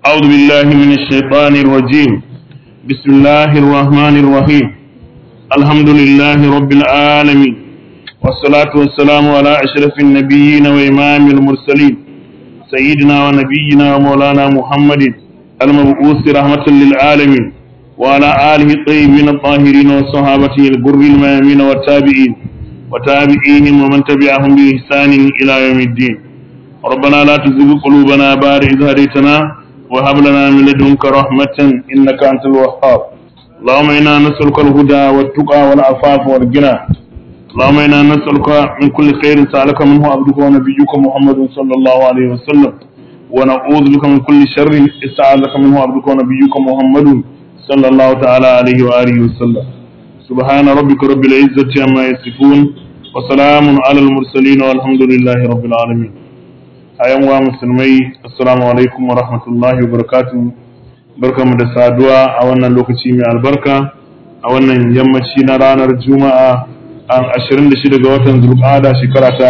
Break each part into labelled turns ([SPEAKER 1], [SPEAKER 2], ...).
[SPEAKER 1] أعوذ بالله من الشيطان الرجيم. بسم الله الرحمن الرحيم. الحمد لله رب العالمين، والصلاة والسلام على أشرف النبيين وإمام المرسلين سيدنا ونبينا ومولانا محمد المبعوث رحمة للعالمين، وعلى آله الطيبين الطاهرين وصحابته الغر الميامين والتابعين وتابعيهم ومن تبعهم بإحسان إلى يوم الدين. ربنا لا تزغ قلوبنا بعد إذ هديتنا وهب لنا من لدنك رحمة إنك أنت الوهاب. اللهم إنا نسألك الهدى والتقى والعفاف والغنى. اللهم إنا نسألك من كل خير سألك منه عبدك ونبيك محمد صلى الله عليه وسلم، ونعوذ بك من كل شر استعاذك منه عبدك ونبيك محمد صلى الله تعالى عليه وآله وسلم. سبحان ربك رب العزة عما يصفون، وسلام على المرسلين، والحمد لله رب العالمين. ayan wa musulmai, assalamu alaikum wa rahmatullahi wa barakatuh. Barkamu da saduwa a wannan lokaci mai albarka, a wannan yammaci na ranar Juma'a an 26 ga watan Zulqa'ada shekara ta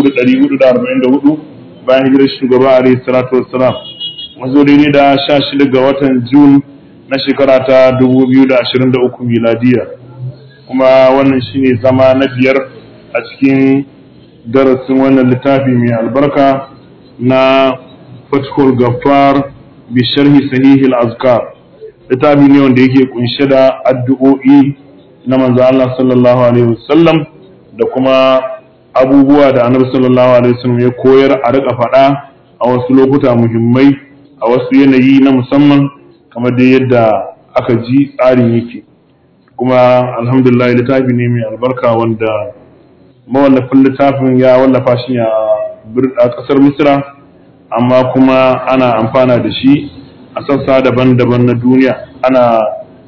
[SPEAKER 1] 1444 bayan hijirar shugaba alaihi salatu wassalam. Mazo daidai da 16 ga watan Jun na shekara ta 2023 miladiya. Kuma wannan shine zama na biyar a cikin darasin wannan littafi mai albarka na Fathul Ghaffar bi sharhi sahihil azkar. Littafi ne wanda yake kunshe da addu'o'i na manzo Allah sallallahu alaihi wasallam da kuma abubuwa da Annabi sallallahu alaihi wasallam ya koyar a rika faɗa a wasu lokuta muhimmai, a wasu yanayi na musamman, kamar da yadda aka ji tsarin yake. Kuma alhamdulillah littafi ne mai albarka wanda mawallafin littafin ya wallafa shi a ƙasar Misra, amma kuma ana amfana da shi a sassa daban-daban na duniya. Ana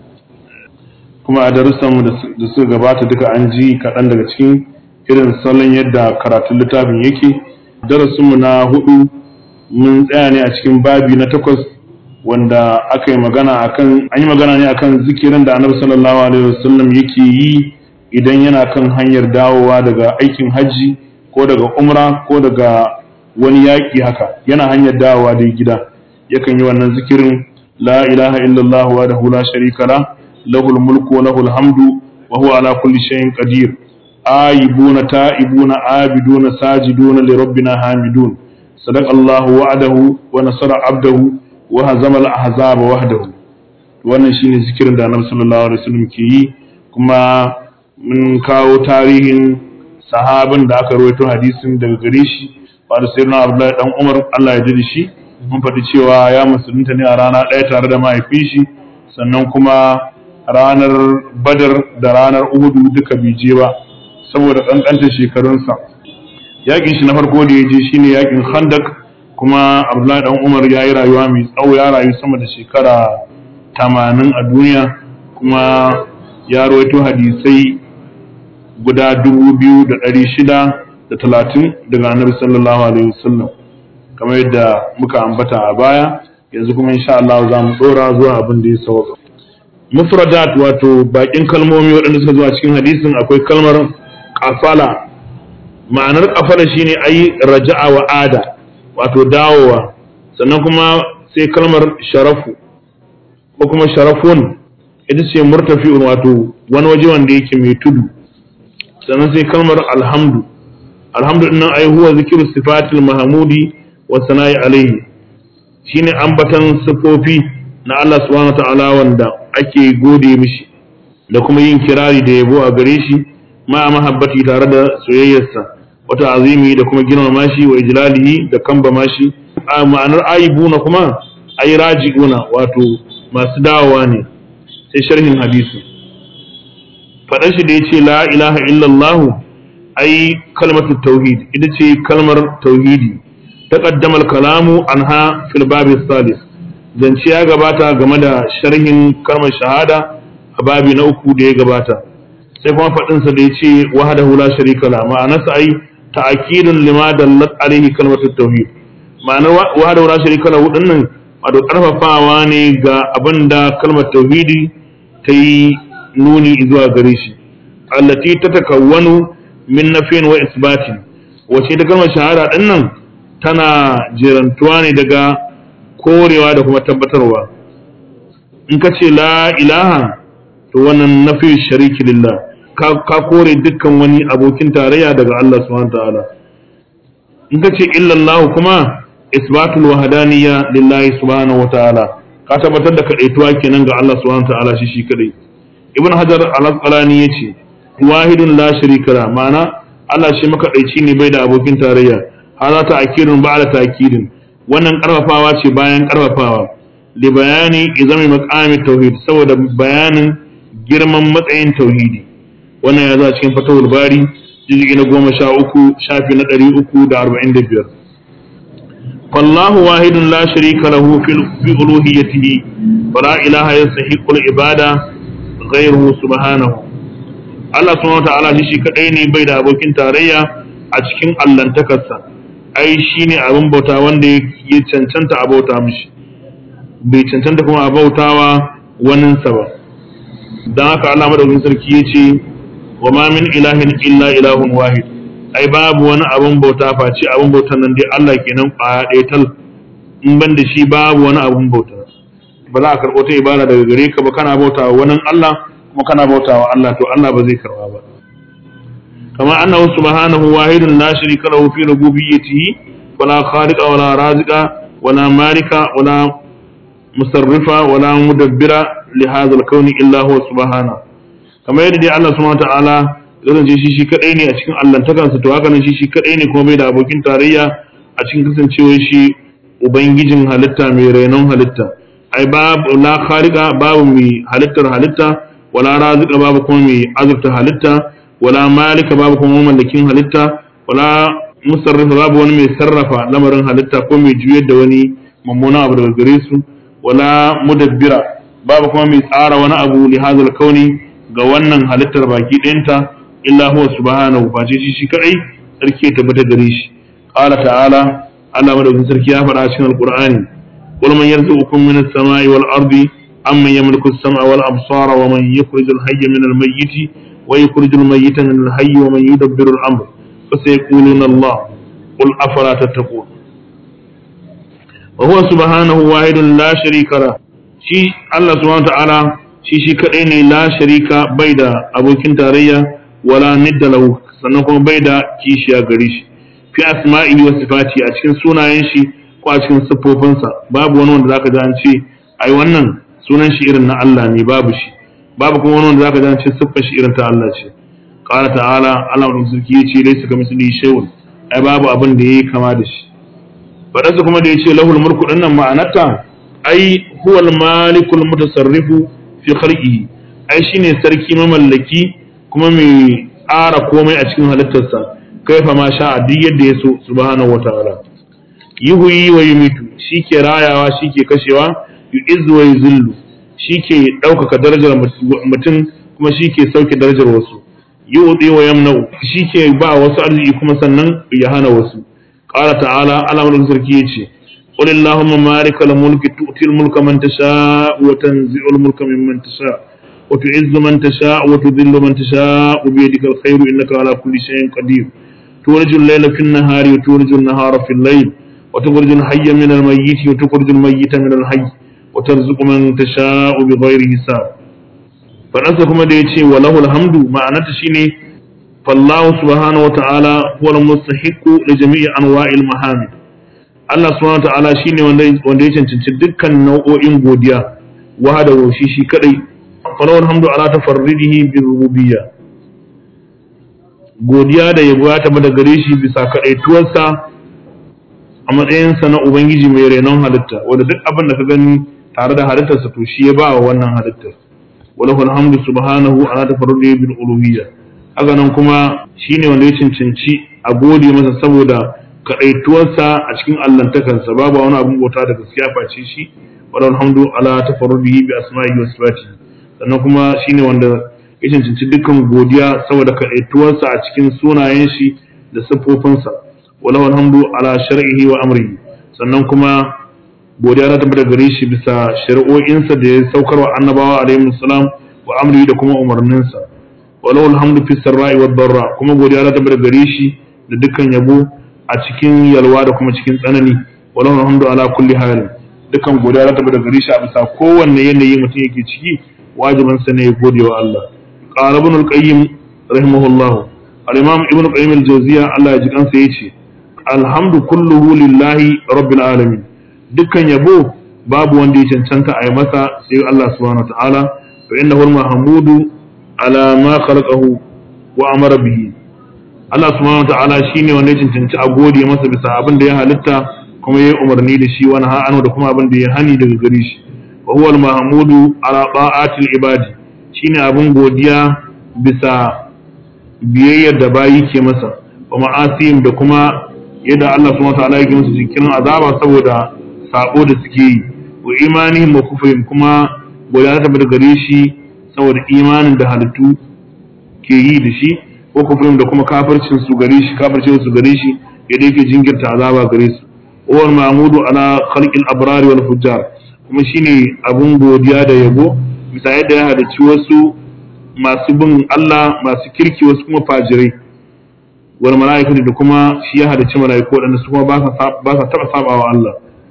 [SPEAKER 1] kuma a darussanmu da suka gabata duka an ji kaɗan daga cikin irin salon yadda karatun littafin yake. Darasinmu na 4 mun tsaya ne a cikin babi na 8 wanda aka yi magana ne akan zikirin da Annabi sallallahu alaihi wasallam yake yi idan yana kan hanyar dawowa daga aikin hajji ko daga umra ko daga wani yaƙi haka, yana hanyar dawowa da gida yakan yi wannan zikirin: la ilaha illallah wahdahu la sharika la, lahul mulku wa lahul hamdu wa huwa ala kulli shay'in qadir, aibuna ta'ibuna abiduna sajiduna li rabbina hamidun, sadaqallahu wa'dahu wa nasara 'abdahu wa hazama al-ahzaba wahdahu. Wannan shine zikirin da Annabi sallallahu alaihi wasallam ke yi. Kuma mun kawo tarihin sahabin da aka rawaito hadisin daga gare shi, wanda sayyidina Abdullahi dan Umar, Allah ya ji shi. Mun faɗi cewa ya musulunta ne a rana ɗaya tare da mahaifin shi, sannan kuma ranar Badar da ranar Uhud duka bai je ba saboda kankantar shekarunsa. Yakin shi na farko da ya je shine yakin Khandaq, kuma Abdullahi dan Umar ya yi rayuwa mai tsawo, ya rayu sama da shekara 80 a duniya, kuma ya rawaito hadisai guda 2630 daga Annabi sallallahu alaihi wasallam, kamar yadda muka ambata a baya. Yanzu kuma insha Allah za mu dora zuwa abin da ya sauka. Mufradat, wato bakin kalmomi waɗanda suka zuwa cikin hadisin, akwai kalmar qafala. Ma'anar qafala shine ayi raja'a wa ada, wato dawowa. Sannan kuma sai kalmar sharafu ko kuma sharafun, ita ce murtafi'un, wato wani waje wanda yake mai tudu. Sannan sai kalmar alhamdu. Alhamdu dinnan ai huwa zikru sifatil mahmudi wa sana'i alaihi, shine ambatan sifofi na Allah subhanahu wataala wanda ake gode mishi da kuma yin kirari da yabo a gare shi, ma mahabbati tare da soyayyarsa, wata azimi da kuma girmama shi, wa ijlalihi da kambama shi. Ma'anar aibuna kuma ai raji'una, wato masu dawowa ne. Sai sharhin hadisi, faɗan shi da ya ce la ilaha illallah ai kalmatu tauhid, ita ce kalmar tauhidi. Taqaddama al-kalamu anha fil babi salis, zance ya gabata game da sharhin kalmar shahada a babi na 3 da ya gabata. Sai kuma faɗin sa da ya ce wahdahu la sharika la, ma'anarsa ai ta'kidun lima dallat alaihi kalmatu tauhid. Ma'anar wahdahu la sharika la dinnan wato karfafawa ne ga abinda kalmar tauhidi ta yi nuni zuwa gare shi, allati tatakawwanu min nafin wa isbatin, wace ta kalmar shahada dinnan tana jerantuwa ne daga korewa da kuma tabbatarwa. In ka ce la ilaha to wannan nafi shariki lillah, ka kore dukkan wani abokin tarayya daga Allah subhanahu ta'ala. In ka ce illallah kuma isbatul wahdaniyya lillahi subhanahu ta'ala, ka tabbatar da kadaituwa kenan ga Allah subhanahu ta'ala shi kadai. Ibn Hajar al-Asqalani yace wahidun la sharika la, ma'ana Allah shi makadaici ne bai da abokin tarayya. Hada ta'kidun ba'da ta'kidin, wannan karfafawa ce bayan karfafawa. Li bayani izami maqami tauhid, saboda bayanin girman matsayin tauhidi. Wannan ya zo cikin Fatawul Bari juz'i na 13 shafi na 345. Fallahu wahidun la sharika lahu fi uluhiyyatihi wa la ilaha yastahiqqu al-ibada ghayruhu subhanahu. Allah subhanahu wa ta'ala shi kadai ne bai da abokin tarayya a cikin allantakarsa. Ai shine abin bauta wanda ya cancanta a bauta mishi, bai cancanta kuma a bautawa waninsa ba. Don haka Allah madaukakin sarki ya ce wa ma min ilahin illa ilahun wahid, ai babu wani abin bauta face abin bautan nan dai Allah kenan kwaya ɗaya tal, in ban da shi babu wani abin bauta. Ba za a karɓo ta ibada daga gare ka ba, kana bautawa wani Allah kuma kana bautawa Allah, to Allah ba zai karɓa ba. kama annahu subhanahu wahidun la sharika lahu fi rububiyyatihi wala khaliqa wala raziqa wala malika wala musarrifa wala mudabbira li hadha al-kawni illa huwa subhanahu. Kamar yadda dai Allah subhanahu wataala zan ce shi kadai ne a cikin allantakansa, to haka nan shi kadai ne kuma bai da abokin tarayya a cikin kasancewar shi ubangijin halitta mai renon halitta. Ai babu la khaliqa, babu mai halittar halitta, wala raziqa, babu kuma mai azurta halitta, wala malika, babu kuma mallakin halitta, wala musarrifa, babu wani mai sarrafa lamarin halitta ko mai juyar da wani mummuna abu daga gare su, wala mudabbira, babu kuma mai tsara wani abu li hadhal kauni ga wannan halittar baki ɗayanta illa huwa subhanahu, face shi kadai sarki ta bata gare shi. Qala ta'ala, Allah madaukakin sarki ya faɗa cikin alqur'ani, qul man yarzuqukum minas samai wal ardi amman yamliku as-sam'a wal absara wa man yukhrijul hayya minal mayyiti wa yukhrijul mayyita minal hayyi wa man yudabbiru al-amr fasayaquluna Allah qul afala tattaqun. Wa huwa subhanahu wahidun la sharika la, shi Allah subhanahu wa ta'ala shi kadai ne, la sharika bai da abokin tarayya, wala nidda lahu, sannan kuma bai da kishiya gare shi. Fi asma'ihi wa sifati, a cikin sunayen shi ko a cikin siffofinsa babu wani wanda zaka ji an ce ai wannan sunan shi irin na Allah ne, babu shi. Babu kuma wani wanda zaka ji an ce siffar shi irin ta Allah ce. Qala ta'ala, Allah mai sarki yace laysa kamithlihi shay'un, ai babu abin da yayi kama da shi. Fadarsa kuma da yace lahul mulku dinnan ma'anarta ai huwal malikul mutasarrifu fi khalqihi, ai shine sarki mamallaki kuma mai tsara komai a cikin halittarsa, kaifa ma sha duk yadda ya so subhanahu wataala. Yuhyi wa yumitu, shike rayawa shike kashewa, yu'izzu wa yuzillu, shike ɗaukaka darajar mutum kuma shike sauke darajar wasu, yu'ti wa yamna'u, shike ba wasu arziki kuma sannan ya hana wasu. Qala ta'ala, Allah sarki yace قل اللهم مالك الملك تؤتي الملك من تشاء وتنزع الملك ممن تشاء وتعز من تشاء وتذل من تشاء بيدك الخير إنك على كل شيء قدير تولج الليل في النهار وتولج النهار في الليل وتخرج الحي من الميت وتخرج الميت من الحي وترزق من تشاء بغير حساب. فنسكم ديتي وله الحمد معنى تشيني فالله سبحانه وتعالى هو المستحق لجميع أنواع المحامد. Allah subhanahu ta'ala shine wanda ya cancanci dukkan nau'o'in godiya, wahada shi kadai. Falawal hamdu ala tafarridihi bi rububiyya, godiya da yabo ya tabbata gare shi bisa kadaituwarsa a matsayin sa na ubangiji mai renon halitta, wanda duk abin da ka gani tare da halittarsa to shi ya ba wa wannan halittar. Walahul hamdu subhanahu ala tafarridihi bil uluhiyya, haka nan kuma shine wanda ya cancanci a gode masa saboda kaɗaituwarsa a cikin allantakansa, babu wani abin bauta da gaskiya face shi. Wala alhamdu ala tafarrudihi bi asma'ihi wa sifatihi, sannan kuma shine wanda ya cancanci dukkan godiya saboda kaɗaituwarsa a cikin sunayen shi da siffofinsa. Wala alhamdu ala shar'ihi wa amrihi, sannan kuma godiya ta tabbata gare shi bisa shari'o'insa da ya saukarwa annabawa alaihi salam wa amrihi da kuma umarninsa. Wala alhamdu fi sarra'i wad darra, kuma godiya ta tabbata gare shi da dukkan yabo a cikin yalwa da kuma cikin tsanani. Wallahu alhamdu ala kulli hal, dukan godiya ta da gare shi a bisa kowanne yanayi mutum yake ciki wajibin sa ne ya gode wa Allah qala ibn al-qayyim rahimahullah al-imam ibn qayyim al-jawziya Allah ya ji kansa yace alhamdu kulluhu lillahi rabbil alamin dukkan yabo babu wanda ya cancanta a yi masa sai Allah subhanahu wa ta'ala fa innahu al-mahmudu ala ma khalaqahu wa amara bihi Allah subhanahu wa ta'ala shine wanda ya cancanci a gode masa bisa abin da ya halitta kuma ya umarni da shi wani ha'anu da kuma abin da ya hani daga gare shi wa huwa al-mahmudu ala ta'atil ibadi shine abin godiya bisa biyayyar da bayi ke masa wa ma'asihim da kuma yadda Allah subhanahu wa ta'ala yake musu jinkirin azaba saboda sabo da suke yi wa imanihim wa kufrihim kuma godiya ta gare shi saboda imanin da halittu ke yi da shi ko kufrin da kuma kafircin su gare shi yadda yake jinkirta azaba gare su wal mahmudu ala khalqil abrar wal fujjar kuma shine abun godiya da yabo bisa yadda ya halicci wasu masu bin Allah masu kirki wasu kuma fajirai wal malaikatu da kuma shi ya halicci malaiku wadanda su kuma ba sa taba sabawa Allah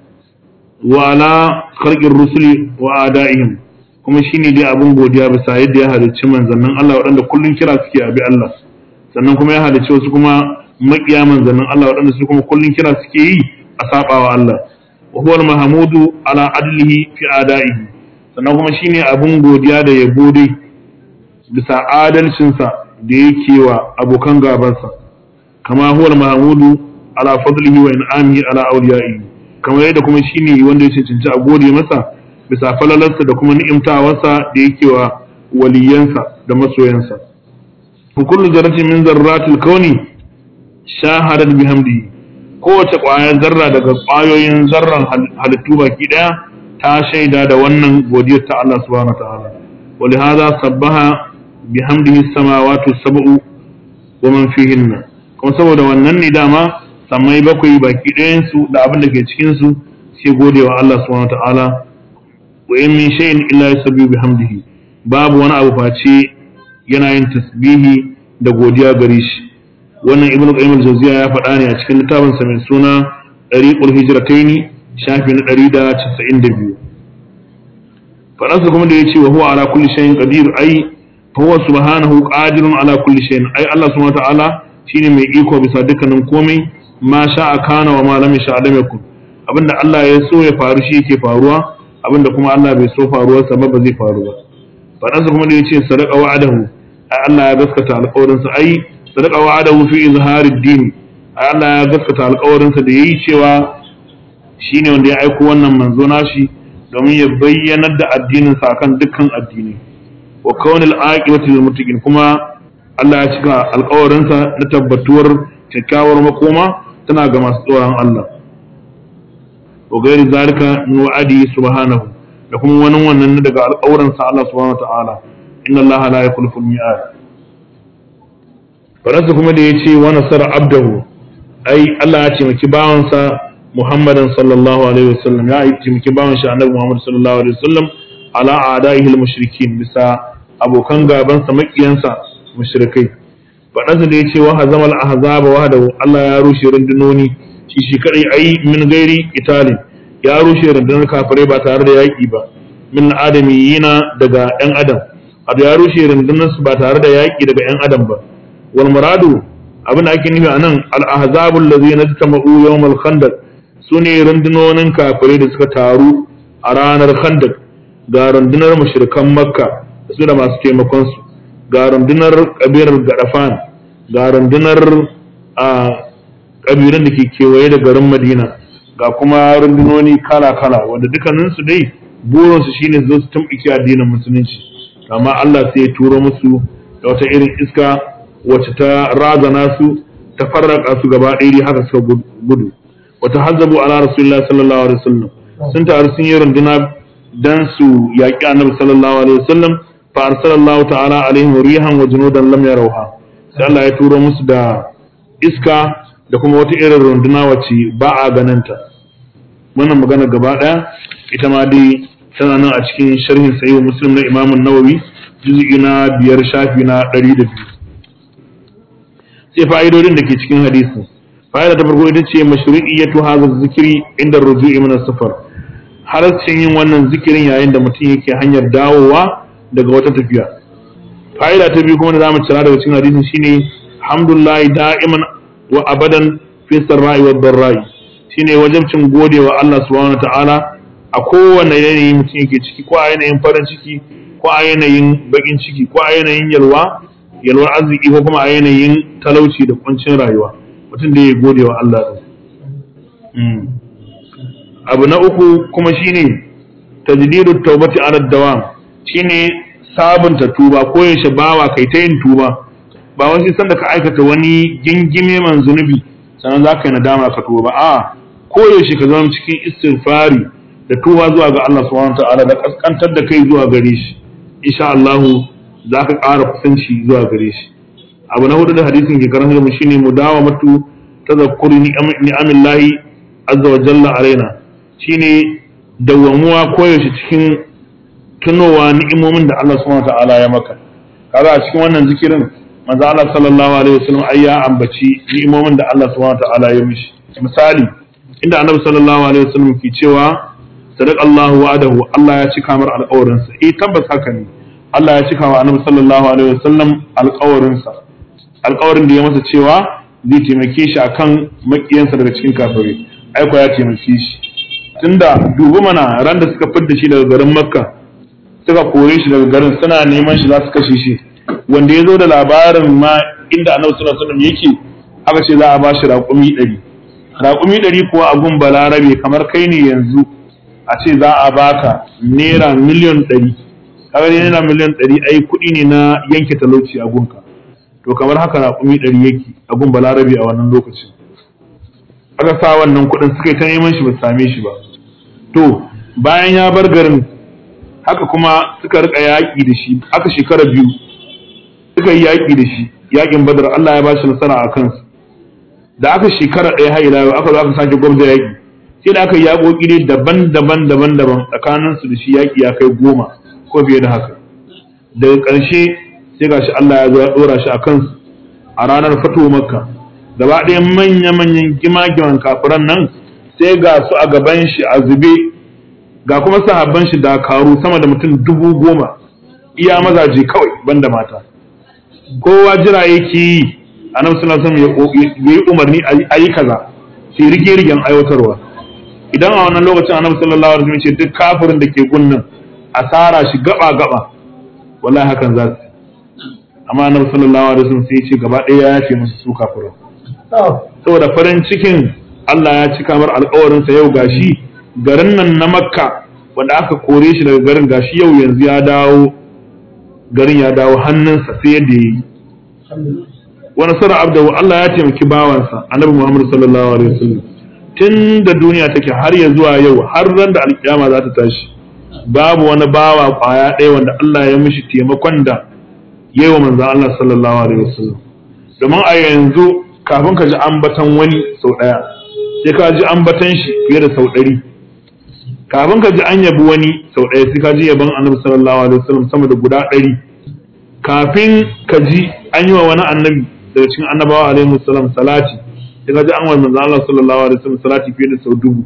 [SPEAKER 1] wa ala khalqir rusuli wa adaihim kuma shine dai abun godiya bisa yadda ya halicci manzannin Allah wadanda kullun kira suke abi Allah sannan kuma ya halicci wasu kuma makiya manzannin Allah wadanda su kuma kullun kira suke yi a sabawa Allah wa huwa al-mahmudu ala adlihi fi adaihi sannan kuma shine abun godiya da yabo dai bisa adalcinsa da yake wa abokan gabansa kama huwa al-mahmudu ala fadlihi wa in'amihi ala awliyaihi kamar yadda kuma shine wanda ya cancanci a gode masa bisa falalarsa da kuma ni'imtawarsa da yake wa waliyansa da masoyansa kullu zarratin min zarratil kauni shahadat bihamdihi kowace ƙwayar zarra daga ƙwayoyin zarran halittu baki ɗaya ta shaida da wannan godiyar ta Allah subhanahu wa ta'ala wa lihaza sabbaha bihamdihi samawati sab'u wa man fihinna kuma saboda wannan ne dama samai bakwai baki ɗayan su da abin da ke cikin su sai godewa Allah subhanahu wa ta'ala wa in min shay'in illa yusabbihu bihamdihi babu wani abu face yana yin tasbihi da godiya gare shi wannan ibnu qayyim al-jawziya ya faɗa ne a cikin littafin sa mai suna tariqul hijrataini shafi na 192 faɗansa kuma da yace wa huwa ala kulli shay'in qadir ai fa huwa subhanahu qadirun ala kulli shay'in ai Allah subhanahu wa ta'ala shine mai iko bisa dukkanin komai ma sha'a kana wa ma lam yasha lam yakun abinda Allah ya so ya faru shi yake faruwa abinda kuma Allah bai so faruwar sa ba zai faru ba faɗansa kuma da yace sadaqa wa'adahu ai Allah ya gaskata alƙawarin sa ai sadaqa wa'adahu fi izhari ad-din ai Allah ya gaskata alƙawarin sa da yayi cewa shine wanda ya aiko wannan manzo nashi domin ya bayyanar da addinin sa kan dukkan addini wa kaunil aqibati lil muttaqin kuma Allah ya cika alƙawarin sa na tabbatuwar kyakkyawar makoma tana ga masu tsoron Allah wa gairi zalika min wa'adi subhanahu da kuma wannan daga alƙawarin sa Allah subhanahu wa ta'ala inna Allah la yukhlifu al-mi'ad faransa kuma da yace wa nasara abdahu ai Allah ya taimaki bawansa Muhammadan sallallahu alaihi wasallam ya taimaki bawan shi annabi Muhammad sallallahu alaihi wasallam ala a'daihi al-mushrikin bisa abokan gaban sa makiyansa mushrikai faransa da yace wa hazamal ahzaba wahdahu Allah ya rushe rundunoni shi kadai ai min gairi italin ya rushe rundunar kafirai ba tare da yaki ba min adamiyina daga yan adam abu ya rushe rundunar su ba tare da yaki daga yan adam ba wal muradu abin da ake nufi anan al ahzabul ladzina tamau yawm al khandaq sune rundunonin kafirai da suka taru a ranar khandaq ga rundunar mushrikan makka da su da masu taimakon su ga rundunar kabilar gadafan ga rundunar kabilan da ke kewaye da garin madina ga kuma rundunoni kala-kala wanda dukkaninsu dai burinsu shine zo su tumɓuke addinin musulunci amma Allah sai ya turo musu da wata irin iska wacce ta razana su ta farraka su gaba ɗaya haka suka gudu wata hazzabu ala rasulullah sallallahu alaihi wasallam sun taru sun yi runduna dan su yaƙi annabi sallallahu alaihi wasallam fa arsalallahu ta'ala alaihim rihan wa junudan lam yarawha sai Allah ya turo musu da iska da kuma wata irin runduna wacce ba a ganinta wannan magana gaba ɗaya ita ma dai tana nan a cikin sharhin sahih muslim na imam an-nawawi juz'i na 5 shafi na 102 sai fa'idodin da ke cikin hadisi fa'ida ta farko ita ce mashru'iyyatu hadha zikri inda ruju'i min as-safar halarcin yin wannan zikirin yayin da mutum yake hanyar dawowa daga wata tafiya. Fa'ida ta biyu kuma da zamu cira daga cikin hadisin shine hamdulillahi da'iman wa abadan fi sarra'i wa dharra'i, shine wajibcin godewa Allah subhanahu wataala a kowane yanayi mutum yake ciki, ko a yanayin farin ciki, ko a yanayin bakin ciki, ko a yanayin yalwar arziki, ko kuma a yanayin talauci da kuncin rayuwa, mutum da ya godewa Allah din. Abu na uku kuma shine tajdidu tawbati ala dawam, shine sabunta tuba, ko yaushe bawa kai ta yin tuba, ba wani sanda ka aikata wani gingime man zunubi sannan za ka yi nadama ka tuba ba, a ko yaushe ka zama cikin istighfari da tuba zuwa ga Allah subhanahu wataala da kaskantar da kai zuwa gare shi, insha Allah za ka ƙara kusanci zuwa gare shi. Abu na hudu da hadisin ke karanta mu shine mudawamatu tazakkuri ni'amillahi azza wa jalla alaina, shine dawwamuwa koyaushe cikin tunowa ni'imomin da Allah subhanahu wataala ya maka. Kaga a cikin wannan zikirin manzo Allah sallallahu alaihi wasallam ai ya ambaci ni'imomin da Allah subhanahu wataala ya mishi. Misali inda Annabi sallallahu alaihi wasallam ke cewa sadaqallahu wa'adahu, Allah ya cika mar alƙawarinsa. Tabbas haka ne, Allah ya cika wa Annabi sallallahu alaihi wasallam alƙawarinsa, alƙawarin da ya masa cewa zai taimake shi akan makiyansa daga cikin kafirai. Aiko ya taimake shi, tunda dubu mana ran da suka fidda shi daga garin Makka, suka kore shi daga garin, suna neman shi za su kashe shi, wanda ya zo da labarin ma inda Annabi sallallahu alaihi wasallam yake, aka ce za a ba shi raƙumi 100. Raƙumi 100 kuwa a gun balarabe kamar kai ne yanzu a ce za a baka naira miliyan 100. Kaga naira miliyan 100 ai kuɗi ne na yanke talauci a gunka. To kamar haka raƙumi 100 yake a gun balarabe a wannan lokacin. Aka sa wannan kuɗin suka yi ta neman shi ba su same shi ba. To bayan ya bar garin haka kuma suka rika yaƙi da shi, aka shekara 2 suka yi yaƙi da shi, yaƙin Badar, Allah ya ba shi nasara a kansu. Da aka shekara 1 har ila yau aka zo aka sake gwamza yaƙi, sai da aka yi yaƙoƙi ne daban-daban tsakanin su da shi, yaƙi ya kai 10 ko fiye da haka. Daga ƙarshe sai gashi Allah ya zo ya ɗora shi a kansu a ranar fatuwa Makka. Gaba ɗaya manya-manyan gima-giman kafiran nan sai ga su a gaban shi a zube, ga kuma sahabban shi dakaru sama da mutum 10,000, iya mazaje kawai banda mata. Kowa jira yake yi Annabi sallallahu alaihi wasallam ya yi umarni a yi kaza, sai rige-rigen aiwatarwa. Idan a wannan lokacin Annabi sallallahu alaihi wasallam ce duk kafirin da ke gunnan asara shi gaba-gaba, wallahi hakan za su. Amma Annabi sallallahu alaihi wasallam sai ya ce gaba ɗaya ya yafe musu su kafirin. Saboda farin cikin Allah ya cika mar alƙawarinsa, yau gashi garin nan na Makka wanda aka kore shi daga garin, gashi yau yanzu ya dawo, garin ya dawo hannunsa sai yadda ya yi. Wani sura abdahu, Allah ya taimaki bawansa Annabi Muhammad sallallahu alaihi wasallam tun da duniya take har ya zuwa yau, har ran da alƙiyama za ta tashi, babu wani bawa kwaya ɗaya wanda Allah ya mishi taimakon da yayi wa manzon Allah sallallahu alaihi wasallam. Domin a yanzu kafin ka ji ambatan wani sau ɗaya sai ka ji ambatan shi fiye da sau 100. Kafin ka ji an yabi wani sau ɗaya sai ka ji yaban Annabi sallallahu alaihi wasallam sama da guda 100. Kafin ka ji an yi wa wani annabi daga cikin annabawa alaihi wasallam salati sai ka ji an wa manzon Allah sallallahu alaihi wasallam salati fiye da sau 1000.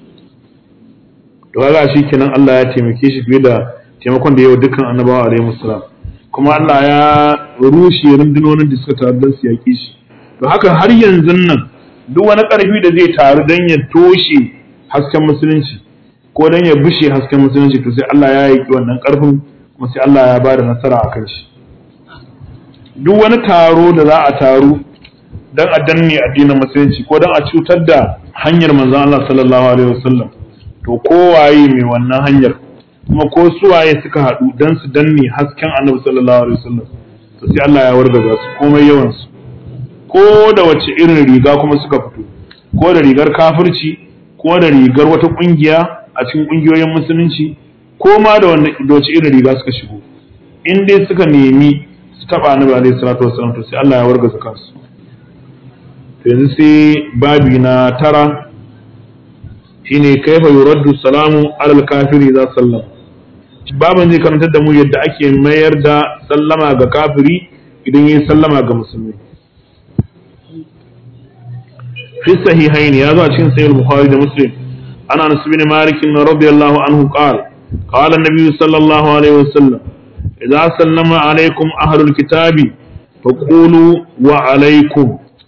[SPEAKER 1] To kaga shi kenan Allah ya taimake shi fiye da taimakon da yawa dukkan annabawa alaihi wasallam, kuma Allah ya rushe rundunonin da suka taru don su yaƙi shi. To haka har yanzu nan duk wani ƙarfi da zai taru don ya toshe hasken musulunci ko don ya bushe hasken musulunci, to sai Allah ya yaƙi wannan ƙarfin, kuma sai Allah ya ba da nasara a kan shi. Duk wani taro da za a taru don a danne addinin musulunci ko don a cutar da hanyar manzon Allah sallallahu alaihi wasallam, to kowaye mai wannan hanyar kuma ko suwaye suka haɗu don su danne hasken Annabi sallallahu alaihi wasallam, to sai Allah ya wargaza su komai yawan su. Ko da wace irin riga kuma suka fito, ko da rigar kafirci, ko da rigar wata kungiya a cikin kungiyoyin musulunci, ko ma da wace irin riga suka shigo, in dai suka nemi su taba Annabi alaihi salatu wasallam, to sai Allah ya wargaza kansu. To yanzu sai babi na 9 shine kaifa yuraddu salamu alal kafiri za sallam. Baban zai karantar da mu yadda ake mayar da sallama ga kafiri idan yayi sallama ga musulmi. Fi sahihaini ya zo a cikin sahih Bukhari da Muslim عن أنس بن مالك رضي الله عنه قال قال النبي صلى الله عليه وسلم إذا سلم عليكم أهل الكتاب فقولوا وعليكم.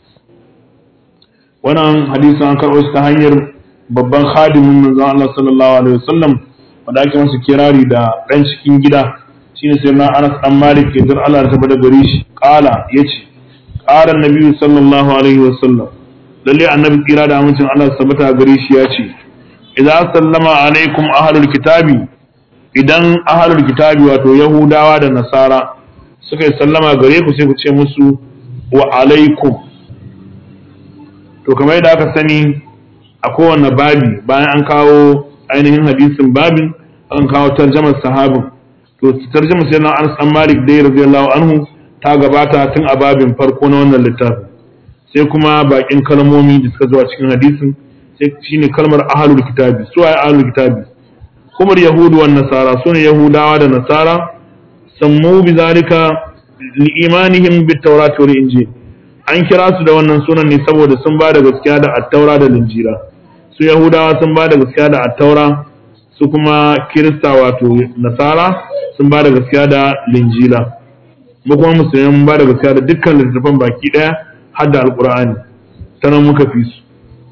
[SPEAKER 1] wannan hadisi an karɓo shi ta hanyar babban khadimin manzon Allah sallallahu alaihi wasallam wanda ake masa kirari da ɗan cikin gida shine sai na Anas dan Malik ke dar Allah ta bada gare shi qala yace qala annabi sallallahu alaihi wasallam lalle annabi kira da amincin Allah tabbata gare shi yace idza sallama alaikum ahlul kitabi idan ahlul kitabi wato yahudawa da nasara suka yi sallama gare ku sai ku ce musu wa alaikum. To kamar yadda aka sani a kowane babi bayan an kawo ainihin hadisin babin an kawo tarjamar sahabin, to tarjamar sai na Anas dan Malik dai radiyallahu anhu ta gabata tun a babin farko na wannan littafin, sai kuma bakin kalmomi da suka zo a cikin hadisin sai shine kalmar ahlul kitabi. Su waye ahlul kitabi? kuma yahudu wan nasara sune yahudawa da nasara sammu bi zalika li imanihim bit tawrati wal injil. An kira su da wannan sunan ne saboda sun ba da gaskiya da attaura da linjira. Su yahudawa sun ba da gaskiya da attaura, su kuma kirista wato nasara sun ba da gaskiya da linjila. Mu kuma musulmai mun ba da gaskiya da dukkan littattafan baki daya har da alqur'ani. Sanan muka fi su.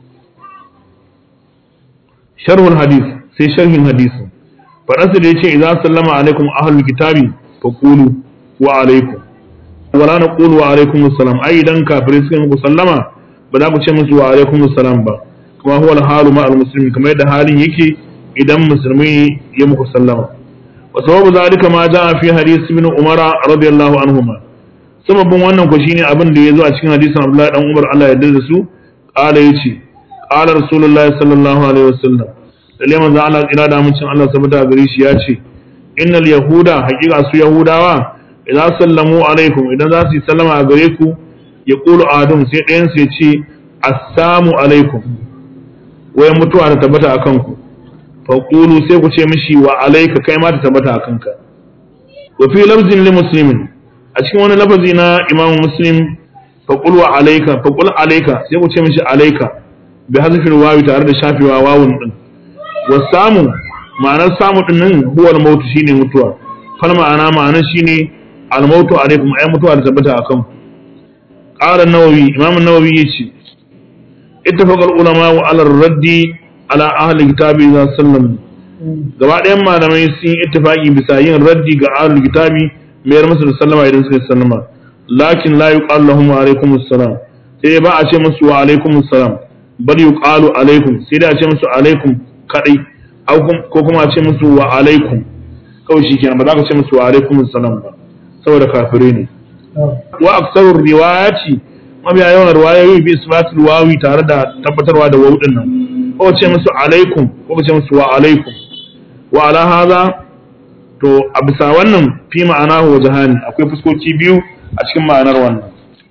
[SPEAKER 1] Sharhul hadith, sai sharhin hadisin. Faɗansa da yace idza sallama alaikum ahlul kitabi faqulu wa alaikum wala naqulu wa alaikum assalam. Ai idan kafirai suka muku sallama ba za ku ce musu wa alaikum assalam ba, kuma huwa al-halu ma'al muslimin, kamar yadda halin yake idan musulmi ya muku sallama. Wa sababu zalika ma ja'a fi hadith ibn Umar radiyallahu anhuma. Sababin wannan ko shine abin da yazo a cikin hadisin Abdullah dan Umar Allah ya yarda da su, qala yace qala rasulullahi sallallahu alaihi wasallam, lalle manzo Allah kira da mucin Allah sabata gare shi yace innal yahuda haqiqa su yahudawa idan sallamu alaikum idan za su yi sallama a gare ku ya ƙulu adam sai ɗayan su ya ce assamu alaikum, wai mutuwa ta tabbata a kanku, fa ƙulu sai ku ce mishi wa alaika kai ma ta tabbata a kanka. Wa fi lafzin li muslimin, a cikin wani lafazi na imamu muslim, fa ƙul wa alaika fa ƙul alaika sai ku ce mishi alaika bi hazfin wawi tare da shafewa wawun din. Wa samu ma'anar samu din nan huwa al-maut shine mutuwa, fal ma'anar shine al-mautu alaikum ay mutuwa da tabbata akan. Qala an-Nawawi, Imam an-Nawawi yace ittafaqa al-ulama ala ar-raddi ala ahli kitabi idza sallamu. Gaba ɗayan malamai sun ittifaqi bisa yin raddi ga ahli kitabi mayar musu da sallama idan suka sallama, lakin la yuqalu lahum wa alaikum assalam, sai ba a ce musu wa alaikum assalam, bal yuqalu alaikum, sai da a ce musu alaikum kadai, ko kuma a ce musu wa alaikum kawai shikenan, ba za ka ce musu wa alaikum assalam ba saboda kafirai ne. Wa aksarur riwayati, mabiya yawan riwayoyi bi isbatul wawi tare da tabbatarwa da wawu din nan, ko ce musu alaikum ko ce musu wa alaikum. Wa ala hadha, to a bisa wannan fi ma'anahu wajhani, akwai fuskoki biyu a cikin ma'anar wannan.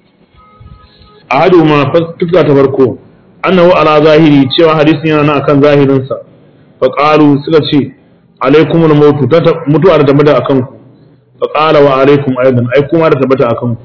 [SPEAKER 1] Ahadu ma fuska ta farko annahu ala zahiri, cewa hadisin yana nan akan zahirin sa. Fa qalu, suka ce alaikumul mautu, mutuwa da tabbata akan ku. Faƙala wa alaikum aidan, ai kuma da tabbata a kanku.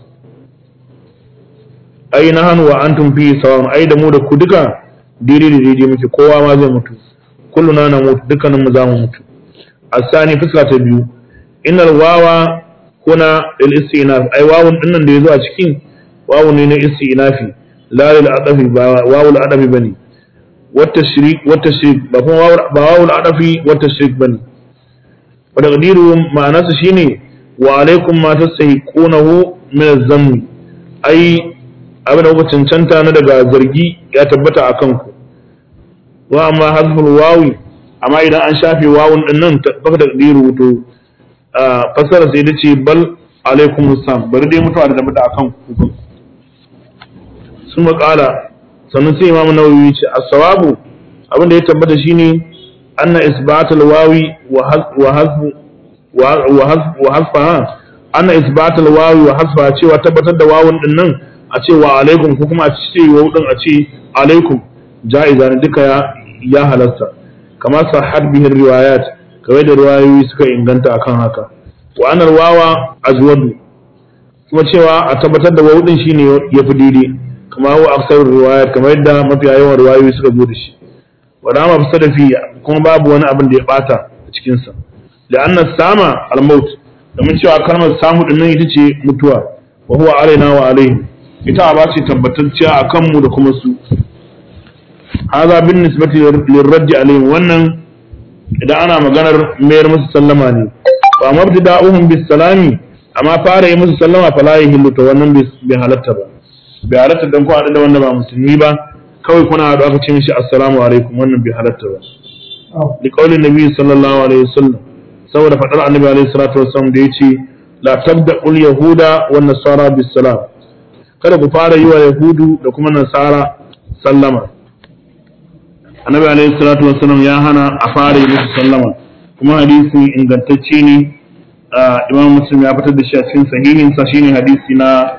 [SPEAKER 1] Ai na hannu wa antum fi sawan, ai da mu da ku duka daidai da daidai muke, kowa ma zai mutu, kulluna na mutu, dukkanin mu za mu mutu. Asani fuska ta biyu, innal wawa kuna lil istinaf, ai wawun dinnan da yazo a cikin wawun ne na istinafi, la lil adafi, ba wawul adafi bane. Wata shrik ba kuma wawul adafi wata shrik bane. Wa taqdiru ma'anarsa shine wa alaikum ma tastahiqunahu min az-zammi, ai abin da kuka cancanta na daga zargi ya tabbata akan ku. Wa amma hazful wawi, amma idan an shafe wawun din nan baka taqdiru to fasara sai dace bal alaikum assalam, bari dai mutuwa da tabbata akan ku. Sun makala sannan sai Imam Nawawi ya ce as-sawabu, abin da ya tabbata shine anna isbatul wawi wa hasfaha, anna isbatul wawi wa hasfaha, cewa tabbatar da wawun din nan a ce wa alaikum ko kuma a ce wawu din a ce alaikum ja'iza ne, duka ya halasta, kama sahhat bihi riwayat, kawai da riwayoyi suka inganta akan haka. Wa anal wawa azwadu, kuma cewa a tabbatar da wawu din shine yafi daidai, kama huwa aksarur riwayat, kamar yadda mafi yawan riwayoyi suka zo da shi. wala mafsada fi kuma babu wani abin da ya bata a cikin sa la'anna sama al-maut domin cewa kalmar samu din nan ita ce mutuwa wa huwa alaina wa alaihim ita ba ce tabbatacciya akan mu da kuma su hada bin nisbati lirradd alaihim wannan idan ana maganar mayar musu sallama ne fa mabtada'uhum bis salami amma fara yi musu sallama fa la yahillu to wannan bai halatta ba bai halatta dan ko da wanda ba musulmi ba kawai kuna haɗu aka ce mishi assalamu alaikum wannan bai halatta ba li qaulin nabi sallallahu alaihi wasallam saboda fadar annabi alaihi salatu wasallam da yace la tabda'ul yahuda wan nasara bis salam kada ku fara yi wa yahudu da kuma nasara sallama annabi alaihi salatu wasallam ya hana a fara yi musu sallama kuma hadisi ingantacce ne imam muslim ya fitar da shi a cikin sahihin sa shine hadisi na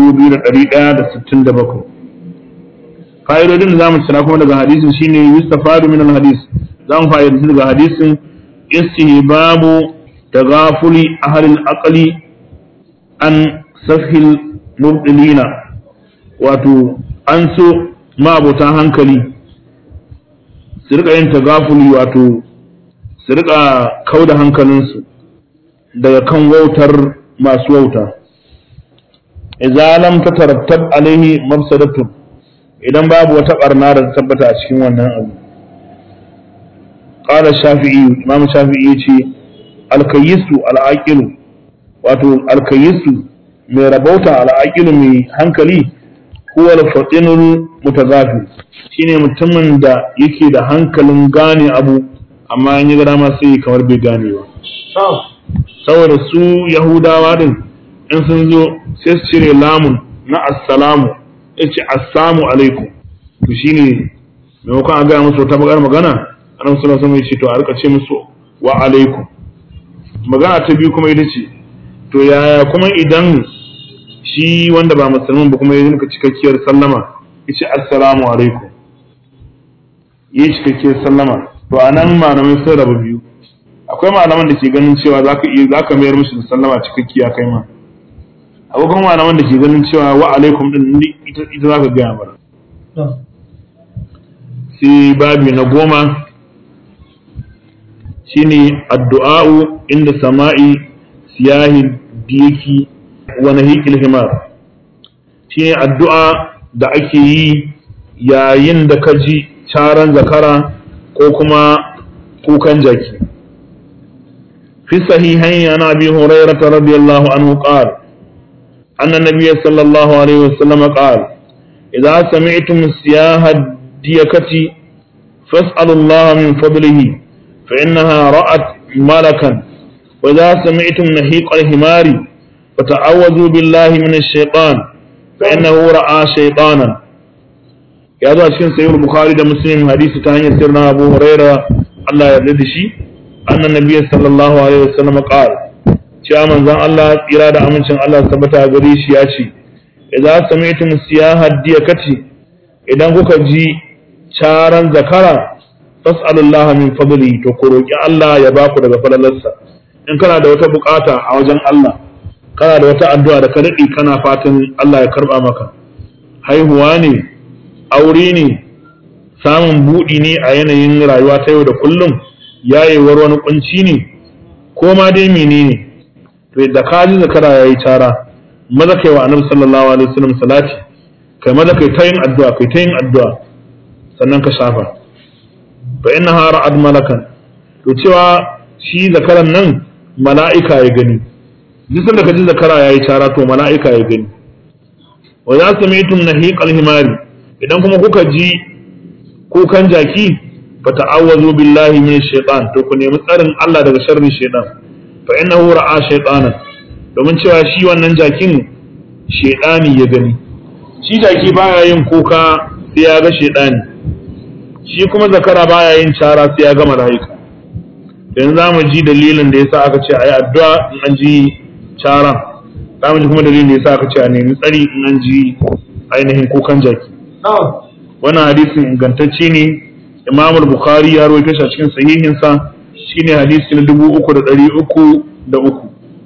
[SPEAKER 1] 2167 fa'idodin da zamu tsira kuma daga hadisin shine yustafadu min al-hadis zamu fa'idodi daga hadisin istihbabu taghafuli ahli al-aqli an safhil mubdilina wato an so ma'abota hankali su rika yin tagafuli wato su rika kauda hankalinsu daga kan wautar masu wauta idza lam tatarattab alaihi mafsadatu idan babu wata barna da tabbata a cikin wannan abu qala shafi'i imam shafi'i yace al-kayyisu al-aqilu wato al-kayyisu mai rabauta al-aqilu mai hankali huwa al-fatinul mutazafil shine mutumin da yake da hankalin gane abu amma in ya ga dama sai kamar bai gane ba saboda su yahudawa din in sun zo sai su cire lamun na assalamu yace assalamu alaikum to shine maimakon a gaya musu ta bakar magana annabi sallallahu alaihi wasallam yace to a rika ce musu wa alaikum magana ta biyu kuma ita ce to yaya kuma idan shi wanda ba musulmin ba kuma ya rinka cikakkiyar sallama yace assalamu alaikum yi cikakkiyar sallama to anan malamai sun rabu biyu akwai malaman da ke ganin cewa zaka mayar musu da sallama cikakkiya kai ma akwai kuma malaman da ke ganin cewa wa alaikum din ita zaka gaya mana sai babi na 10 shine addu'a'u inda sama'i siyahi diki wa nahiqil himar shine addu'a da ake yi yayin da ka ji caran zakara ko kuma kukan jaki في الصحيحين عن أبي هريرة رضي الله عنه قال أن النبي صلى الله عليه وسلم قال إذا سمعتم السياح الديكة فاسألوا الله من فضله فإنها رأت ملكا وإذا سمعتم نهيق الحمار فتعوذوا بالله من الشيطان فإنه رأى شيطانا يا ذا شين سيد البخاري ده مسلم حديث تاني سيرنا أبو هريرة الله يرضي شي أن النبي صلى الله عليه وسلم قال cewa manzon Allah tsira da amincin Allah tabbata gare shi ya ce idza sami'tum siyaha diyakati idan kuka ji charan zakara fas'alullaha min fadli to ku roki Allah ya baku daga falalarsa in kana da wata bukata a wajen Allah kana da wata addu'a da ka dade kana fatan Allah ya karba maka haihuwa ne aure ne samun budi ne a yanayin rayuwa ta yau da kullum yayewar wani kunci ne ko ma dai menene to da ka ji zakara yayi cara maza kai wa annabi sallallahu alaihi wasallam salati kai maza kai ta yin addu'a sannan ka shafa fa innaha ra'ad malakan to cewa shi zakaran nan mala'ika ya gani duk sanda ka ji zakara yayi cara to mala'ika ya gani wa za sami'tum nahiqal himari idan kuma kuka ji kukan jaki fata'awwazu billahi minash shaitan to ku nemi tsarin Allah daga sharrin shaitan fa innahu ra'a shaytanan domin cewa shi wannan jakin shaitani ya gani shi jaki baya yin kuka sai ya ga shaitani shi kuma zakara baya yin cara sai ya ga malaika yanzu zamu ji dalilin da yasa aka ce ayi addu'a in an ji cara zamu ji kuma dalilin da yasa aka ce a nemi tsari in an ji ainihin kukan jaki wannan hadisin ingantacce ne Imam al-Bukhari ya rawaito shi a cikin sahihinsa shine hadisi na 3303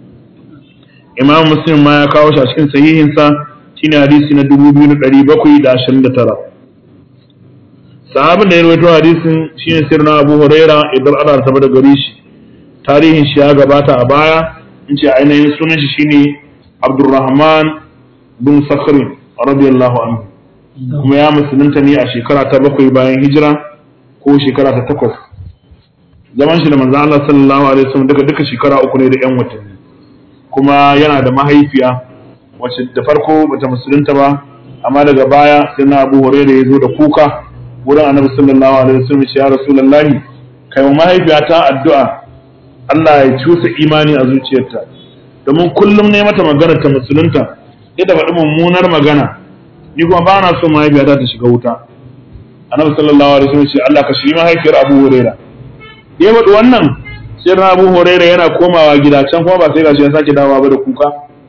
[SPEAKER 1] Imam Muslim ma ya kawo shi a cikin sahihinsa shine hadisi na 2729 sahabin da ya rawaito hadisin shine sirna Abu Huraira idan Allah ta bada gare shi tarihin shi ya gabata a baya in ce ainihin sunan shi shine Abdurrahman bin Sakhr radiyallahu anhu kuma ya musulunta ne a shekara ta 7 bayan hijira ko shekara ta 8 zaman shi da manzo Allah sallallahu alaihi wasallam duka shekara 3 ne da yan watanni kuma yana da mahaifiya wacce da farko bata musulunta ba amma daga baya sai na Abu Hurairah ya zo da kuka wurin Annabi sallallahu alaihi wasallam ya Rasulullahi kai wa mahaifiyata addu'a Allah ya cusa imani a zuciyarta domin kullum ne mata magana ta musulunta ita faɗi mummunar magana ni kuma ba na so mahaifiyata ta shiga wuta Annabi sallallahu alaihi wasallam ya ce Allah ka shiri mahaifiyar Abu Hurairah ya faɗi wannan sai na Abu Hurairah yana komawa gida can kuma ba sai gashi ya sake dawowa ba da kuka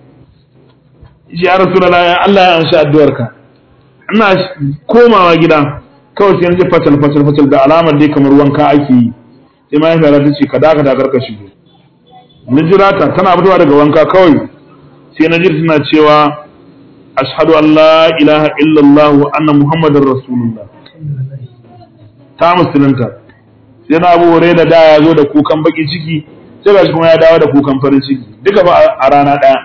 [SPEAKER 1] ya Rasulullahi Allah ya anshi addu'arka ina komawa gida kawai sai yanzu fatal da alamar dai kamar wanka ake yi sai mahaifiyar ta ce ka dakata karka shigo na jira ta tana fitowa daga wanka kawai sai na jira tana cewa ashhadu an la ilaha illallah wa anna muhammadar rasulullah ta musulunta sai na Abu Hurairah da ya zo da kukan baki ciki sai gashi kuma ya dawo da kukan farin ciki duka ba a rana daya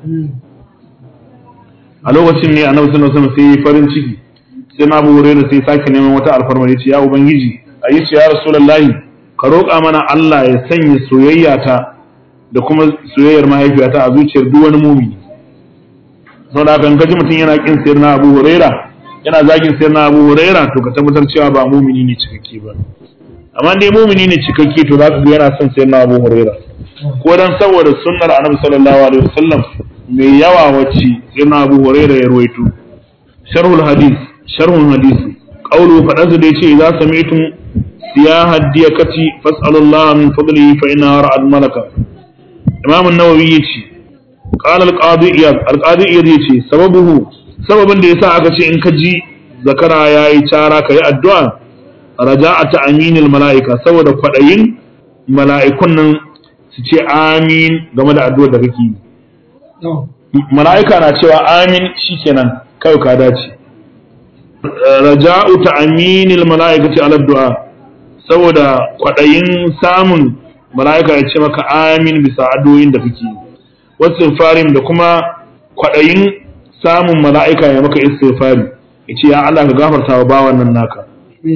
[SPEAKER 1] a lokacin ne Annabi sallallahu alaihi wasallam sai farin ciki sai na Abu Hurairah sai sake neman wata alfarma yace ya ubangiji ayi ce ya rasulullahi ka roƙa mana Allah ya sanya soyayyata da kuma soyayyar mahaifiyata a zuciyar duk wani mumini saboda kan kaji mutum yana kin sayar na Abu Hurairah yana zagin sayar na Abu Hurairah to ka tabbatar cewa ba mumini ne cikakke ba amma dai mumini ne cikakke to zaka ga yana son sayar na Abu Hurairah ko dan saboda sunnar Annabi sallallahu alaihi wasallam mai yawa wacce sayar na Abu Hurairah ya ruwaito sharhul hadisi qawlu fadansa da yace idza sami'tum siyahad diyakati fas'alullaha min fadlihi fa innaha ra'at malaka Imam an-Nawawi yace qala al-qadi iyad yace sababin da yasa aka ce in ka ji zakara yayi cara kai addu'a raja'ata aminil malaika saboda kwadayin mala'ikun nan su ce amin game da addu'ar da kake yi mala'ika na cewa amin shikenan kai ka dace raja'u ta'minil mala'ikati ala du'a saboda kwadayin samun mala'ika ya ce maka amin bisa addu'o'in da kake wastighfarin da kuma kwadayin samun mala'ika ya maka istighfari yace ya Allah ka gafarta wa bawan nan naka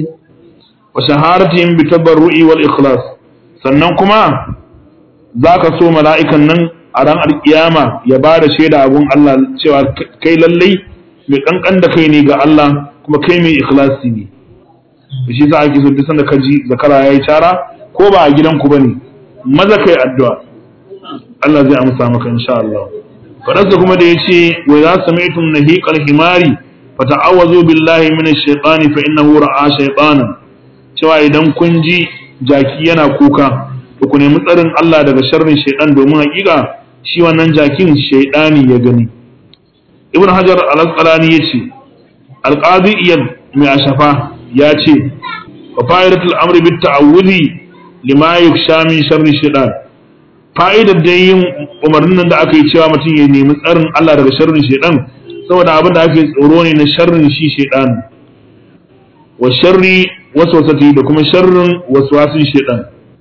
[SPEAKER 1] wa shaharatihim bi tabarru'i wal ikhlas sannan kuma zaka so mala'ikan nan a ran alkiyama ya bada shaida abun Allah cewa kai lallai mai kankan da kai ne ga Allah kuma kai mai ikhlasi ne shi yasa ake so duk sanda kaji zakara yayi cara ko ba a gidanku bane maza kai addu'a Allah zai amsa maka insha Allah fadarsa kuma da yace wa za sami'tum nahiqal himari fata'awazu billahi minash shaitani fa innahu ra'a shaytanan cewa idan kun ji jaki yana kuka to ku nemi tsarin Allah daga sharrin shaytan domin hakika shi wannan jakin shaytani ya gani Ibn Hajar al-Asqalani yace al-Qadi Iyad mai ashafa yace fa fa'idatul amri bit ta'awudi lima yuksha min sharri shaytan fa'idar da yin umarnin da aka yi cewa mutum ya nemi tsarin Allah daga sharrin shaytan saboda abin da ake tsoro ne na sharrin shi shaytan wa sharri waswasati da kuma sharrin waswasin shaytan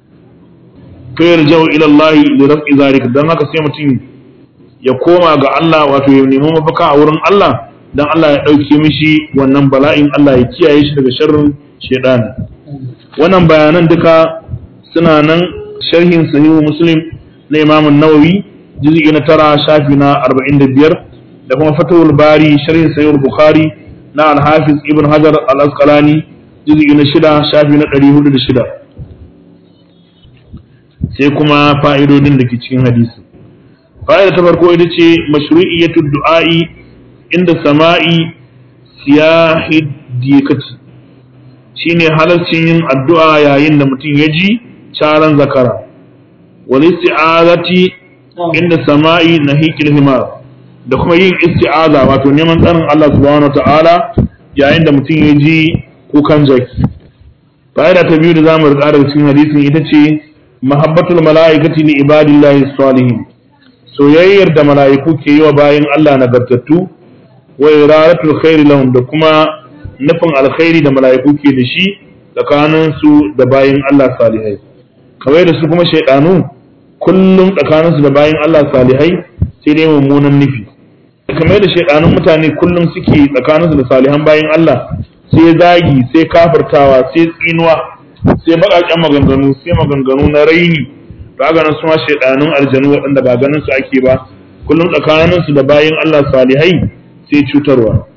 [SPEAKER 1] fa yarja'u ila Allah li raf'i zalika dan haka sai mutum ya koma ga Allah wato ya nemi mafaka a wurin Allah dan Allah ya dauke mishi wannan bala'in Allah ya kiyaye shi daga sharrin shaytan wannan bayanan duka suna nan sharhin sahihu muslim na Imam an-Nawawi juz'i na 9 shafi na 45 da kuma Fathul Bari sharhin sahih Bukhari na al-Hafiz Ibn Hajar al-Asqalani juz'i na 6 shafi na 406 sai kuma fa'idodin da ke cikin hadisi fa'ida ta farko ita ce mashru'iyyatu du'a'i inda sama'i siyahid dikati shine halarcin yin addu'a yayin da mutum ya ji caran zakara wal isti'azati inda sama'i nahiqil himar da kuma yin isti'aza wato neman tsarin Allah subhanahu wataala yayin da mutum ya ji kukan jaki fa'ida ta biyu da zamu rika daga cikin hadisin ita ce mahabbatul mala'ikati li ibadillahi salihin soyayyar da mala'iku ke yi wa bayan Allah nagartattu wa iradatul khairi lahum da kuma nufin alkhairi da mala'iku ke da shi tsakanin su da bayin Allah salihai kawai da su kuma shaydanu kullum tsakanin su da bayin Allah salihai sai dai mummunan nufi kamar da shaydanun mutane kullum suke tsakanin su da salihan bayin Allah sai zagi sai kafirtawa sai tsinuwa sai baƙaƙen maganganu sai maganganu na raini ba ganin su ma shaydanun aljanu waɗanda ba ganin su ake ba kullum tsakanin su da bayin Allah salihai sai cutarwa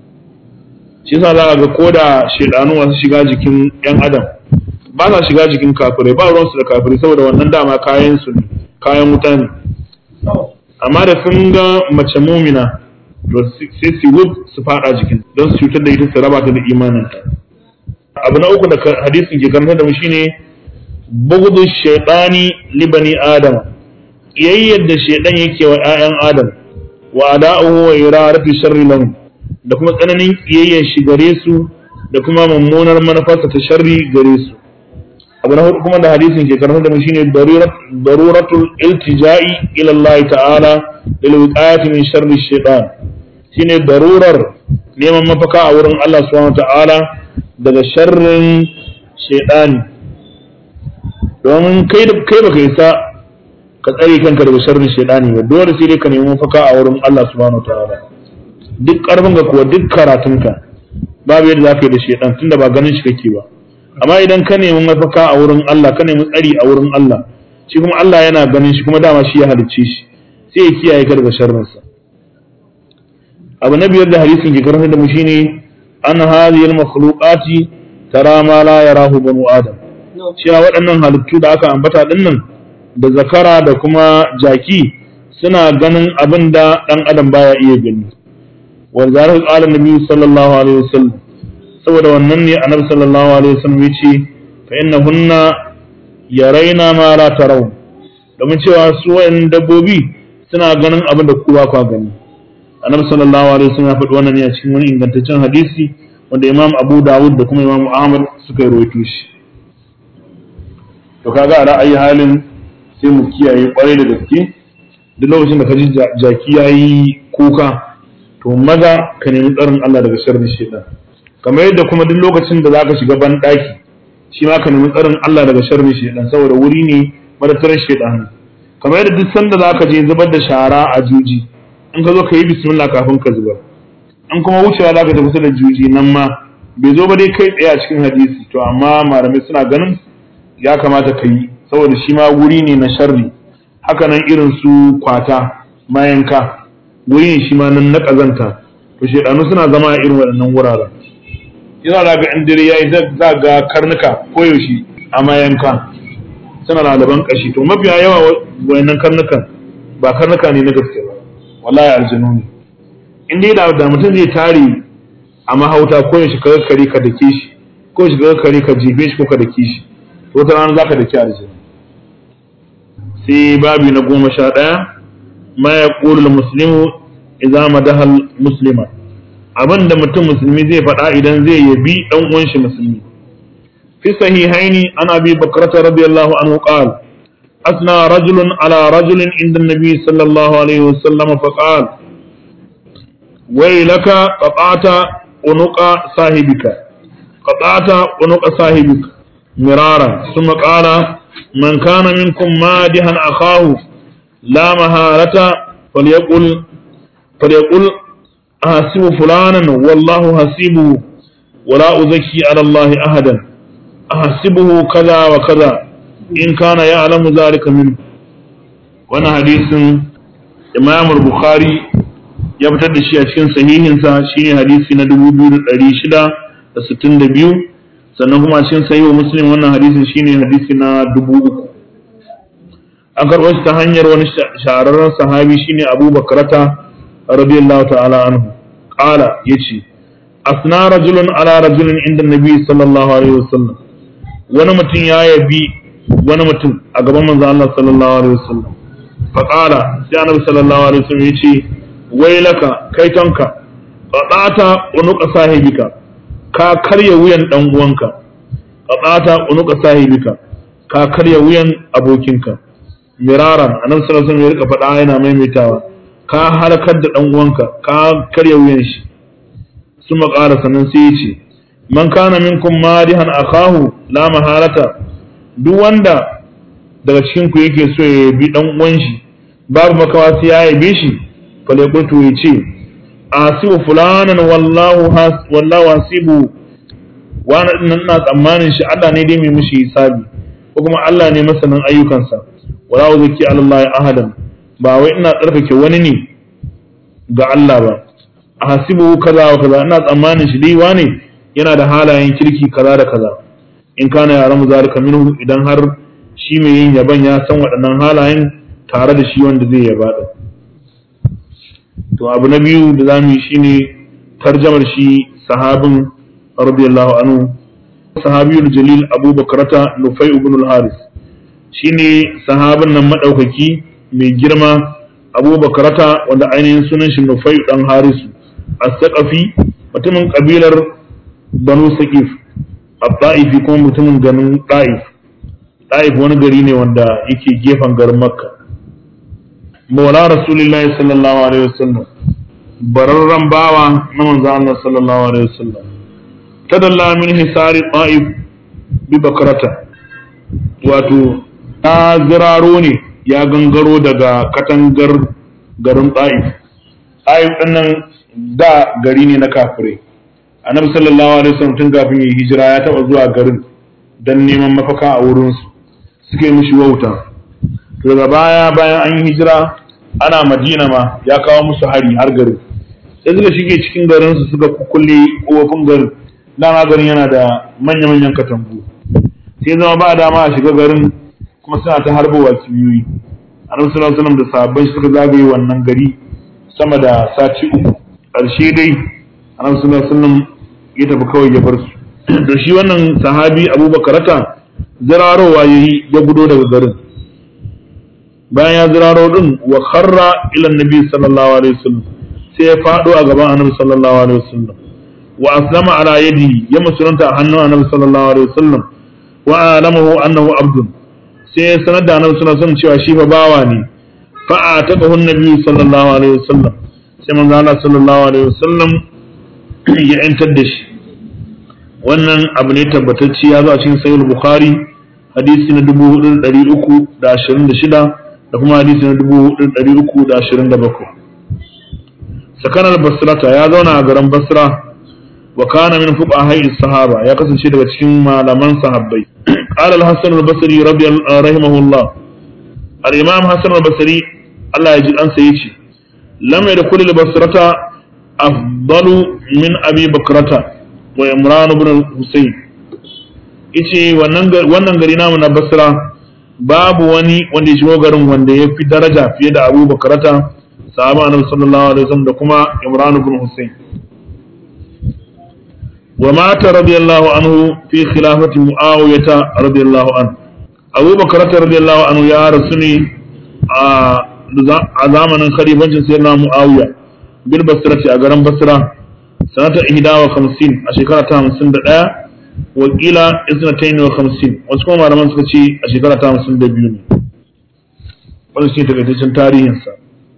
[SPEAKER 1] shi yasa za ga koda shaydanu masu shiga jikin yan adam ba sa shiga jikin kafirai ba ruwan su da kafirai saboda wannan dama kayan su ne kayan wuta ne amma da sun ga mace mumina to sai su fada jikin don su cutar da ita su raba ta da imaninta abu na uku da hadisin ke karanta da mu shine bughdu shaytani li bani adam yayyar da shaydan yake wa ƴaƴan adam wa ada'uhu wa iradatu sharri lahum da kuma tsananin kiyayyar shi gare su da kuma mummunar manufarsa ta sharri gare su abu na hudu kuma da hadisin ke karanta da mu shine daruratul iltija'i ila Allah ta'ala lil wiqayati min sharri shaytan shine darurar neman mafaka a wurin Allah subhanahu wa ta'ala daga sharrin shaidani domin kai baka isa ka tsare kanka daga sharrin shaidani ba dole sai dai ka nemi mafaka a wurin Allah subhanahu wataala duk karfin ka kuwa duk karatunka babu yadda zaka yi da shaidan tunda ba ganin shi kake ba amma idan ka nemi mafaka a wurin Allah ka nemi tsari a wurin Allah shi kuma Allah yana ganin shi kuma dama shi ya halicce shi sai ya kiyaye ka daga sharrinsa abu na biyar da hadisin ke karanta da mu shine an hadhihi al-makhluqati tara ma la yarahu banu adam cewa waɗannan halittu da aka ambata dinnan da zakara da kuma jaki suna ganin abin da dan adam baya iya gani wa zalika qala nabi sallallahu alaihi wasallam saboda wannan ne annabi sallallahu alaihi wasallam yace fa innahunna yaraina ma la taraw domin cewa su wayan dabbobi suna ganin abin da kowa kwa gani annabi sallallahu alaihi wasallam ya faɗi wannan ne a cikin wani ingantaccen hadisi wanda Imam Abu Dawud da kuma Imam Ahmad suka rawaito shi to kaga a ra'ayi halin sai mu kiyaye kwarai da gaske duk lokacin da ka ji jaki yayi kuka to maza ka nemi tsarin Allah daga sharrin shaytan kamar yadda kuma duk lokacin da zaka shiga ban daki shi ma ka nemi tsarin Allah daga sharrin shaytan saboda wuri ne madatarar shaytan kamar yadda duk sanda zaka je zubar da shara a juji in ka zo ka yi bismillah kafin ka zubar an kuma wucewa za ka tafi kusa da juji nan ma bai zo ba dai kai tsaye a cikin hadisi to amma malamai suna ganin ya kamata ka yi saboda shi ma wuri ne na sharri haka nan irin su kwata mayanka wuri ne shi ma nan na kazanta to shedanu suna zama a irin waɗannan wuraren ina da ga in dare yayi za ga karnuka koyaushe a mayanka suna lalaban kashi to mafiya yawa wayannan karnukan ba karnuka ne na gaske ba wallahi aljanu ne in dai da mutum zai tare a mahauta ko ya shiga kare ka dake shi ko ya shiga kare ka jibe shi ko ka dake shi to wata rana zaka dake aljanu sai babi na 11 ma yaqulu al-muslimu idza madaha al-muslima abinda mutum musulmi zai faɗa idan zai yabi dan uwan shi musulmi fi sahihaini an abi bakrata radiyallahu anhu qala أثنى رجل على رجل عند النبي صلى الله عليه وسلم فقال ويلك قطعت عنق صاحبك مرارا ثم قال من كان منكم مادحا أخاه لا مهارة فليقل أحسب فلانا والله حسيبه ولا أزكي على الله أحدا أحسبه كذا وكذا in kana ya alamu zalika min wannan hadisin Imam Bukhari ya fitar da shi a cikin sahihinsa shine hadisi na 2662 sannan kuma cikin sahihu Muslim wannan hadisin shine hadisi na 3000 an karɓo shi ta hanyar wani shahararren sahabi shine Abu Bakrata radiyallahu ta'ala anhu qala yace asna rajulun ala rajulin inda nabi sallallahu alaihi wasallam wani mutum ya yabi wani mutum a gaban manzo Allah sallallahu alaihi wasallam fa qala sai annabi sallallahu alaihi wasallam yace wailaka kaitonka qata unuqa sahibika ka karya wuyan dan uwanka qata unuqa sahibika ka karya wuyan abokinka miraran annabi sallallahu alaihi wasallam ya rika faɗa yana maimaitawa ka halakar da dan uwanka ka karya wuyan shi sun maƙara sannan sai ya ce man kana minkum madihan akahu la mahalata, duk wanda daga cikin ku yake so ya bi dan uwan shi babu makawa sai ya yabe shi falaqultu ya ce asibu fulanan wallahu hasibu, wani nan na tsammanin shi Allah ne dai mai mishi hisabi ko kuma Allah ne masanin ayyukansa, wala uzaki alallahi ahadan, ba wai ina tsarkake wani ne ga Allah ba. Ahasibu kaza wa kaza, ina tsammanin shi dai wane yana da halayen kirki kaza da kaza, in kana yaramu zalika minhu, idan har shi mai yin yaban ya san waɗannan halayen tare da shi wanda zai yaba din. To abu na biyu da zamu yi shine tarjamar shi sahabin radiyallahu anhu, sahabiyul jalil Abu Bakrata Nufai ibn al-Haris, shine sahabin nan madaukaki mai girma Abu Bakrata wanda ainihin sunan shi Nufai dan Harisu as-Saqafi, mutumin kabilar Banu Saqif, at-Ta'ifi kuma mutumin ganin Ta'if. Ta'if wani gari ne wanda yake gefen garin Makka. Maula Rasulullahi sallallahu alaihi wasallam, bararran bawa na manzo Allah sallallahu alaihi wasallam. Tadalla min hisari Ta'if bi Bakrata, wato ta ziraro ne ya gangaro daga katangar garin Ta'if. Ta'if din nan da gari ne na kafirai. Annabi sallallahu alaihi wasallam tun kafin ya hijira ya taba zuwa garin dan neman mafaka a wurin su, suke mishi wauta. To daga bayan an yi hijira ana Madina ma ya kawo musu hari har garin. Sai suka shige cikin garin su suka kulle kofofin garin. Dama garin yana da manya-manyan katangu. Sai zama ba dama a shiga garin kuma suna ta harbowa kibiyoyi. Annabi sallallahu alaihi wasallam da sahabbai suka zagaye wannan gari sama da sati 3. Ƙarshe dai Annabi sallallahu alaihi wasallam ya tafi kawai ya bar su. Da shi wannan sahabi Abu Bakrata zirarowa yayi ya gudo daga garin. Bayan ya ziraro din wa kharra ila annabi sallallahu alaihi wasallam, sai ya fado a gaban Annabi sallallahu alaihi wasallam. Wa aslama ala yadihi, ya musulunta a hannun Annabi sallallahu alaihi wasallam. Wa alamahu annahu abdun, sai ya sanar da Annabi sallallahu alaihi wasallam cewa shi fa bawa ne. Fa ataqahu annabi sallallahu alaihi wasallam, sai manzo Allah sallallahu alaihi wasallam ya yantar da shi. Wannan abu ne tabbatacce, ya zo a cikin sahih Bukhari hadisi na 4326 da kuma hadisi na 4327. Sakanar Basrata, ya zauna a garin Basra, wa kana min fuqaha'i sahaba, ya kasance daga cikin malaman sahabbai. Qala al-Hasan al-Basri rahimahullah, al-Imam Hasan al-Basri Allah ya ji kansa yace lam yadkhul al-Basrata afdalu min Abi Bakrata wa Imran ibn al-Husayn. Yace wannan gari namu na Basra babu wani wanda ya shigo garin wanda ya fi daraja fiye da Abu Bakrata, sahaba Annabi sallallahu alaihi wasallam, da kuma Imran ibn Husayn. Wa mata radiyallahu anhu fi khilafati Muawiyah radiyallahu anhu. Abu Bakrata radiyallahu anhu ya rasu ne a zamanin khalifancin sayyidina Muawiya bil Basrati, a garin Basra, sanata 51 a shekara ta 51, wakila 52, wasu kuma malaman suka ce a shekara ta 52 ne. Wannan shi ne takaitaccen tarihinsa.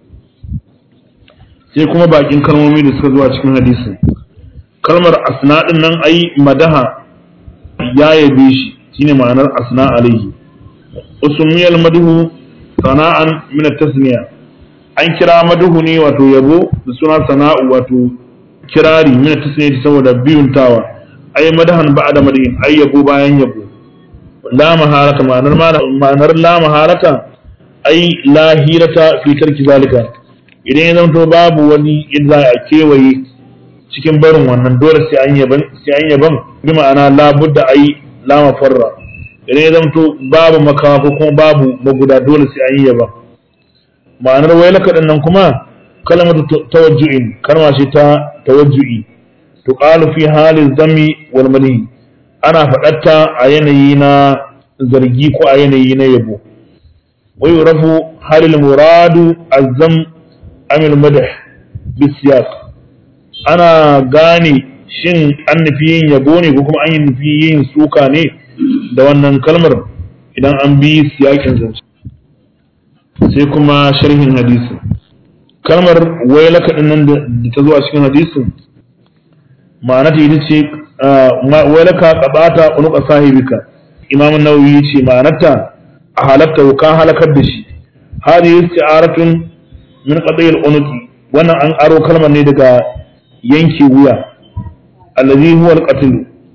[SPEAKER 1] Sai kuma bakin kalmomi da suka zuwa cikin hadisin. Kalmar asna din nan ai madaha ya yabe shi, shine ma'anar asna alaihi. Usmiyal madhu sana'an min at-tasniya, an kira madhu ne wato yabo da suna sana'u wato kirari min at-tasniya saboda biyuntawa. Ai madahan ba'da madihin, ai yabo bayan yabo. La maharata, ma'anar la maharata ai la hirata fi tarki zalika, idan ya zanto babu wani illa a kewaye cikin barin wannan, dole sai an yaban bi ma'ana la budda ai la mafarra, idan ya zanto babu makawa ko kuma babu maguda, dole sai an yaba. Ma'anar wailaka din nan kuma kalmatu tawajju'in, kalma ce ta tawajju'i, tuqalu fi halin zami wal madhi, ana faɗatta a yanayi na zargi ko a yanayi na yabo. Wai rafu halil muradu azam amil madah bisiyaq, ana gane shin an nufi yin yabo ne ko kuma an nufi yin suka ne da wannan kalmar idan an bi siyakin zance. Sai kuma sharhin hadisin. Kalmar wailaka din nan da ta zo a cikin hadisin ma'ana ta ita ce walaka qabata unuqa sahibika. Imam an-Nawawi yace ma'anarta a halatta ka halakar da shi. Hadi isti'aratun min qadil unuqi, wannan an aro kalmar ne daga yanke wuya, allazi huwa al-qatl,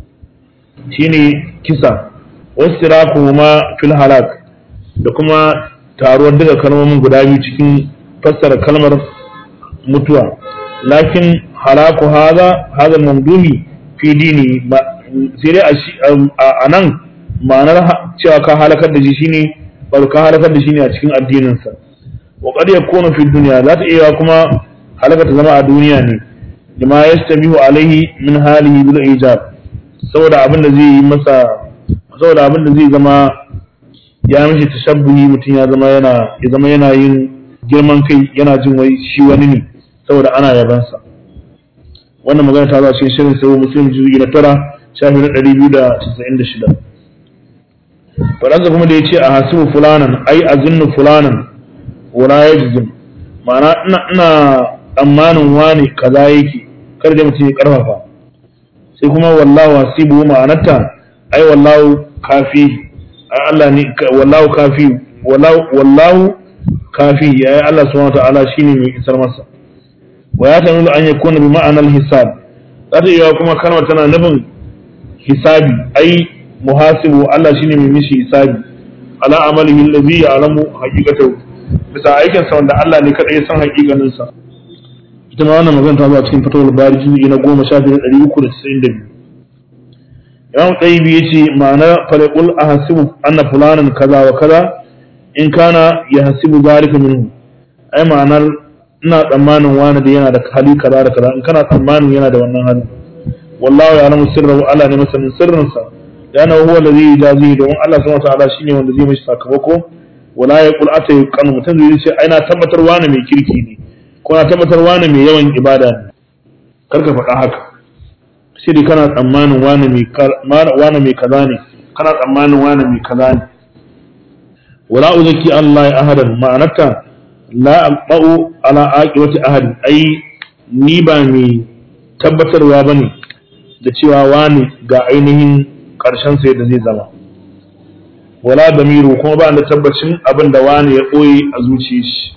[SPEAKER 1] shine kisa, wasirakuhuma fil halak, da kuma taruwar daga kalmomin guda biyu cikin fassara kalmar mutuwa. Lakin halaku hadha mamdumi fi dini, sai dai a nan ma'anar cewa ka halakar da shi shine ba ka halakar da shi ne a cikin addininsa. wa qad yakunu fi dunya, za ta iya kuma halaka ta zama a duniya ne, lima yastamihu alaihi min halihi bil ijab, saboda abin da zai yi masa, saboda abin da zai zama ya mishi tashabbuhi, mutum ya zama yana yin girman kai, yana jin wai shi wani ne saboda ana yabansa. wannan magana ta zo cikin shirin sai Muslim juz'i na 9 shafi na 296. faransa kuma da yace a hasibu fulanan ai azinnu fulanan wala yajzim, ma'ana ina tsammanin wani kaza yake, kar da mutum ya karfafa. sai kuma wallahu hasibu ma'anarta ai wallahu kafi, ai Allah ne, wallahu kafi, wallahu kafi, ai Allah subhanahu wa ta'ala shine mai isar masa. wa ya tanu an yakuna bi ma'anar hisab, zata iya kuma kalmar tana nufin hisabi, ai muhasibu, Allah shine mai mishi hisabi, ala amalihi allazi ya'lamu haqiqatahu, bisa aikin sa wanda Allah ne kadai ya san haƙiƙanin sa. ita ma wannan magana ta zo a cikin fatawul bari juz'i na 10 Imam Tayyibi yace ma'ana falaqul ahasibu anna fulanan kaza wa kaza in kana yahsibu zalika minhu, ai ma'anar ina tsammanin wani da yana da hali kaza da kaza, in kana tsammanin yana da wannan hali. wallahu ya'lamu sirrahu, Allah ne masanin sirrinsa, yana huwa allazi yajazi, domin Allah subhanahu wa ta'ala shine wanda zai mishi sakamako. wala yaqul atayqan, mutum zai ce ai na tabbatar wani mai kirki ne, ko na tabbatar wani mai yawan ibada ne. karka faɗa haka, sai dai kana tsammanin wani mai kaza ne, kana tsammanin wani mai kaza ne. wala uzaki Allah ahadan, ma'anarta la aqba'u ala aqibati ahad, ai ni ba mai tabbatarwa bane da cewa wani ga ainihin karshen sa yadda zai zama. wala damiru, kuma ba da tabbacin abin da wani ya koyi a zuciyar shi.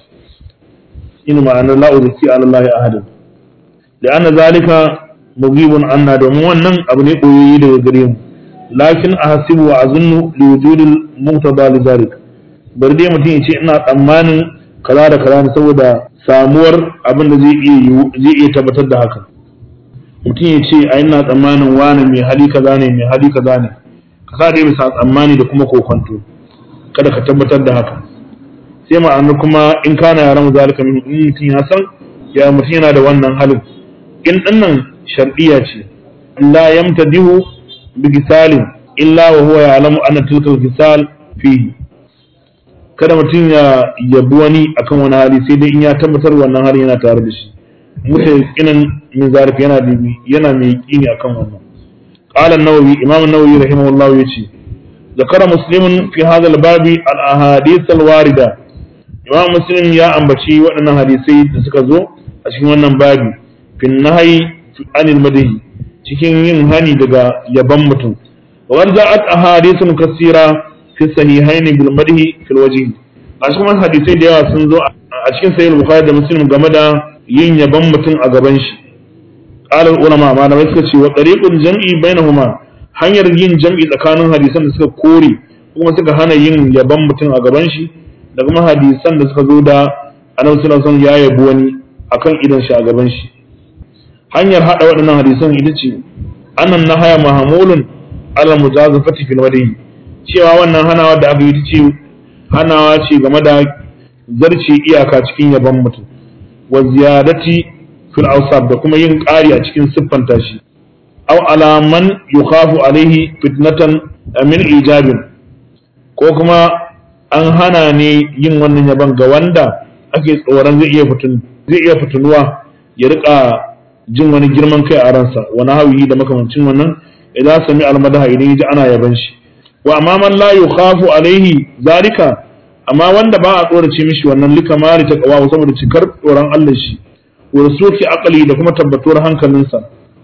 [SPEAKER 1] ina ma'anar la uzaki ala Allah ahadan, da anna zalika mugibun anna, domin wannan abu ne koyoyi daga gare mu. lakin ahasibu wa azunnu li wujudil muqtada li zalik, bari dai mutum ya ce ina tsammanin kaza da kaza ne saboda samuwar abin da zai iya tabbatar da haka. mutum ya ce ai ina tsammanin wani mai hali kaza ne, mai hali kaza ne, ka sa dai bisa tsammani da kuma kokonto, kada ka tabbatar da haka. sai ma'anar kuma in kana yaran zalika min, in mutum ya san ya mutum yana da wannan halin. in dinnan shar'iyya ce, la yamtadihu bi gisalin illa wa huwa ya'lamu anna tilka al-gisal fihi, kada mutum ya yabi wani akan wani hali sai dai in ya tabbatar wannan halin yana tare da shi. mutayaqinan min zalika, yana mai yaqini akan wannan. qala an-nawawi, imam an-nawawi rahimahullah yace zakara muslimun fi hadha al-babi al-ahadith al-warida, imam muslim ya ambaci waɗannan hadisai da suka zo a cikin wannan babi, fin nahyi anil madhi, cikin yin hani daga yaban mutum. wa za'at ahadithun kaseera fi sahihain bil madhi fil wajh, a cikin hadisai da yawa sun zo a cikin sahih bukhari da muslim game da yin yaban mutum a gaban shi. qala ulama, malamai suka ce wa tariqul jam'i bainahuma, hanyar yin jam'i tsakanin hadisan da suka kore kuma suka hana yin yaban mutum a gaban shi, da kuma hadisan da suka zo da annabi sallallahu alaihi wasallam ya yabi wani akan idan shi a gaban shi. hanyar hada waɗannan hadisan ita ce annan nahaya mahmulun ala mujazafati fil wadi, cewa wannan hanawa da aka yi ce hanawa ce game da zarce iyaka cikin yaban mutum, wa ziyadati fil awsaf, da kuma yin ƙari a cikin siffanta shi, aw ala man yukhafu alaihi fitnatan min ijabin, ko kuma an hana ne yin wannan yaban ga wanda ake tsoron zai iya fitunuwa ya rika jin wani girman kai a ransa, wani hawiyi da makamancin wannan, idan sami almadaha idan yaji ana yaban shi. wa amma man la yukhafu alaihi zalika, amma wanda ba a tsorace mishi wannan likamari ta kawa saboda cikar tsoron Allah shi, wa suki aqli, da kuma tabbatuwar hankalinsa,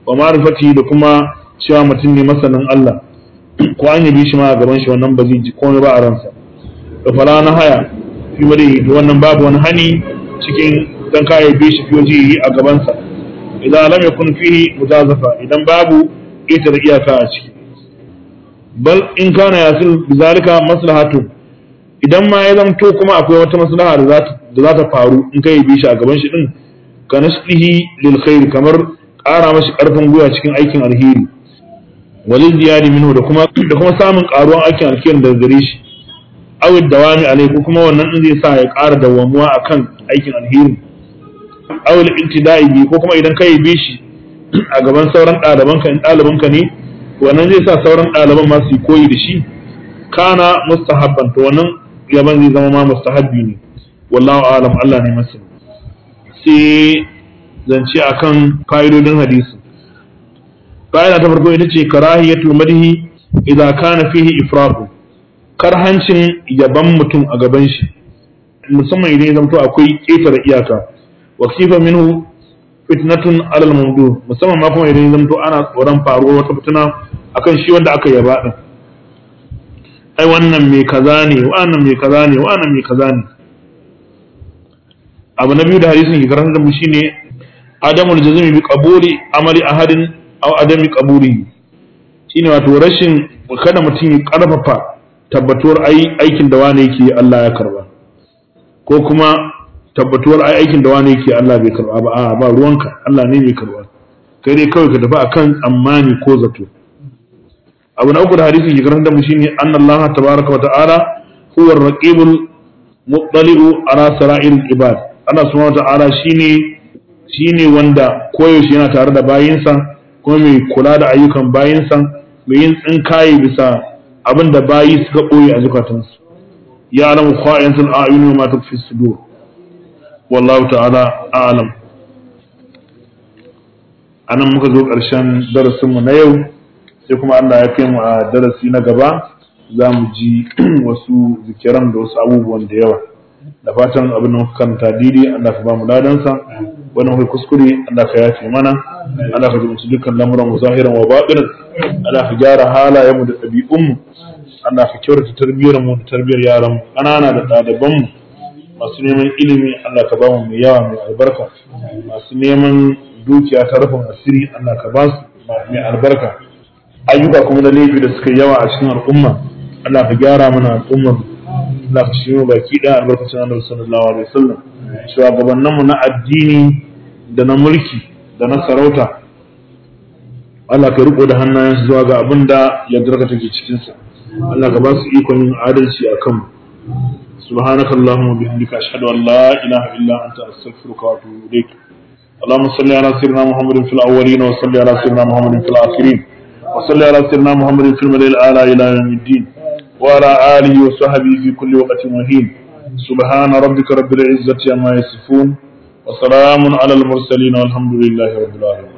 [SPEAKER 1] wa ma'rifati da kuma cewa mutum ne masanin Allah ko an yabi shi ma a gaban shi wannan ba zai ji komai ba a ransa da fara na haya fi mari da wannan babu wani hani cikin dan ka yabe shi fi waje a gaban sa idan lam yakun fihi mutazafa idan babu ita da iyaka a ciki bal in kana yasil bizalika maslahatu idan ma ya zamto kuma akwai wata maslaha da za ta faru in ka yabe shi a gaban shi din ka nashdihi lil khair kamar ƙara mashi ƙarfin gwiwa cikin aikin alheri walil ziyadi minhu da kuma samun ƙaruwan aikin alheri daga gare shi aw dawami alai ko kuma wannan din zai sa ya ƙara dawamuwa akan aikin alheri aw al ibtida'i bi ko kuma idan ka yabe shi a gaban sauran ɗalibanka in ɗalibanka ne wannan zai sa sauran ɗaliban ma su koyi da shi kana mustahabban to wannan yaban zai zama ma mustahabbi ne wallahu a'lam Allah ne masani sai zance akan fa'idodin hadisi fa'ida ta farko ita ce karahiyatul madhi idza kana fihi ifradu karhancin yaban mutum a gaban shi musamman idan ya zanto akwai ƙetare iyaka wa kifa minhu fitnatun alal mawdu musamman ma kuma idan ya zanto ana tsoron faruwar wata fitina akan shi wanda aka yaba din ai wannan mai kaza ne wannan mai kaza ne wannan mai kaza ne abu na biyu da hadisin ke karanta da mu shine adamul jazmi bi qabuli amali ahadin aw adami qabuli shine wato rashin kada mutum ya karfafa tabbatuwar aikin da wani yake Allah ya karba ko kuma tabbatuwar aikin da wani yake Allah bai karba ba a ba ruwanka Allah ne mai karba kai dai kawai ka tafi akan tsammani ko zato abu na uku da hadisin ke karanta da mu shine annallaha tabaraka wa ta'ala huwa ar-raqibul muttali'u ala sara'il ibad Allah subhanahu wa ta'ala shine wanda koyaushe yana tare da bayinsa kuma mai kula da ayyukan bayinsa mai yin tsinkaye bisa abin da bayi suka ɓoye a zukatansu ya alamu kha'inatul a'yun ma tukfi sudur wallahu ta'ala a'lam anan muka zo ƙarshen darasin mu na yau sai kuma Allah ya kai mu a darasi na gaba za mu ji wasu zikiran da wasu abubuwan da yawa da fatan abin da muka karanta daidai Allah ka ba mu ladansa wannan kai kuskure Allah ka yafe mana Allah ka jibinci dukkan lamuran mu zahiran wa batinan Allah ka gyara halayen mu da ɗabi'un mu Allah ka kyautata tarbiyyar mu da tarbiyyar yaran mu ƙanana da ɗaliban mu masu neman ilimi Allah ka ba mu mai yawa mai albarka masu neman dukiya ta rufin asiri Allah ka ba su mai albarka ayyuka kuma da laifi da suka yawa a cikin al'umma Allah ka gyara mana al'ummar Allah ka shirya baki ɗaya albarkacin Annabi sallallahu alaihi wasallam shugabanninmu na addini da na mulki da na sarauta Allah ka riko da hannayensu zuwa ga abin da yardarka take cikin sa Allah ka ba su ikon yin adalci a kanmu subhanakallahumma bihamdika ashhadu an la ilaha illa anta astaghfiruka wa atubu ilaik اللهم صل على سيدنا محمد في الأولين وصل على سيدنا محمد في الآخرين وصل على سيدنا محمد في الملأ الأعلى إلى يوم الدين وعلى آله وصحبه في كل وقت وحين سبحان ربك رب العزة عما يصفون وسلام على المرسلين والحمد لله رب العالمين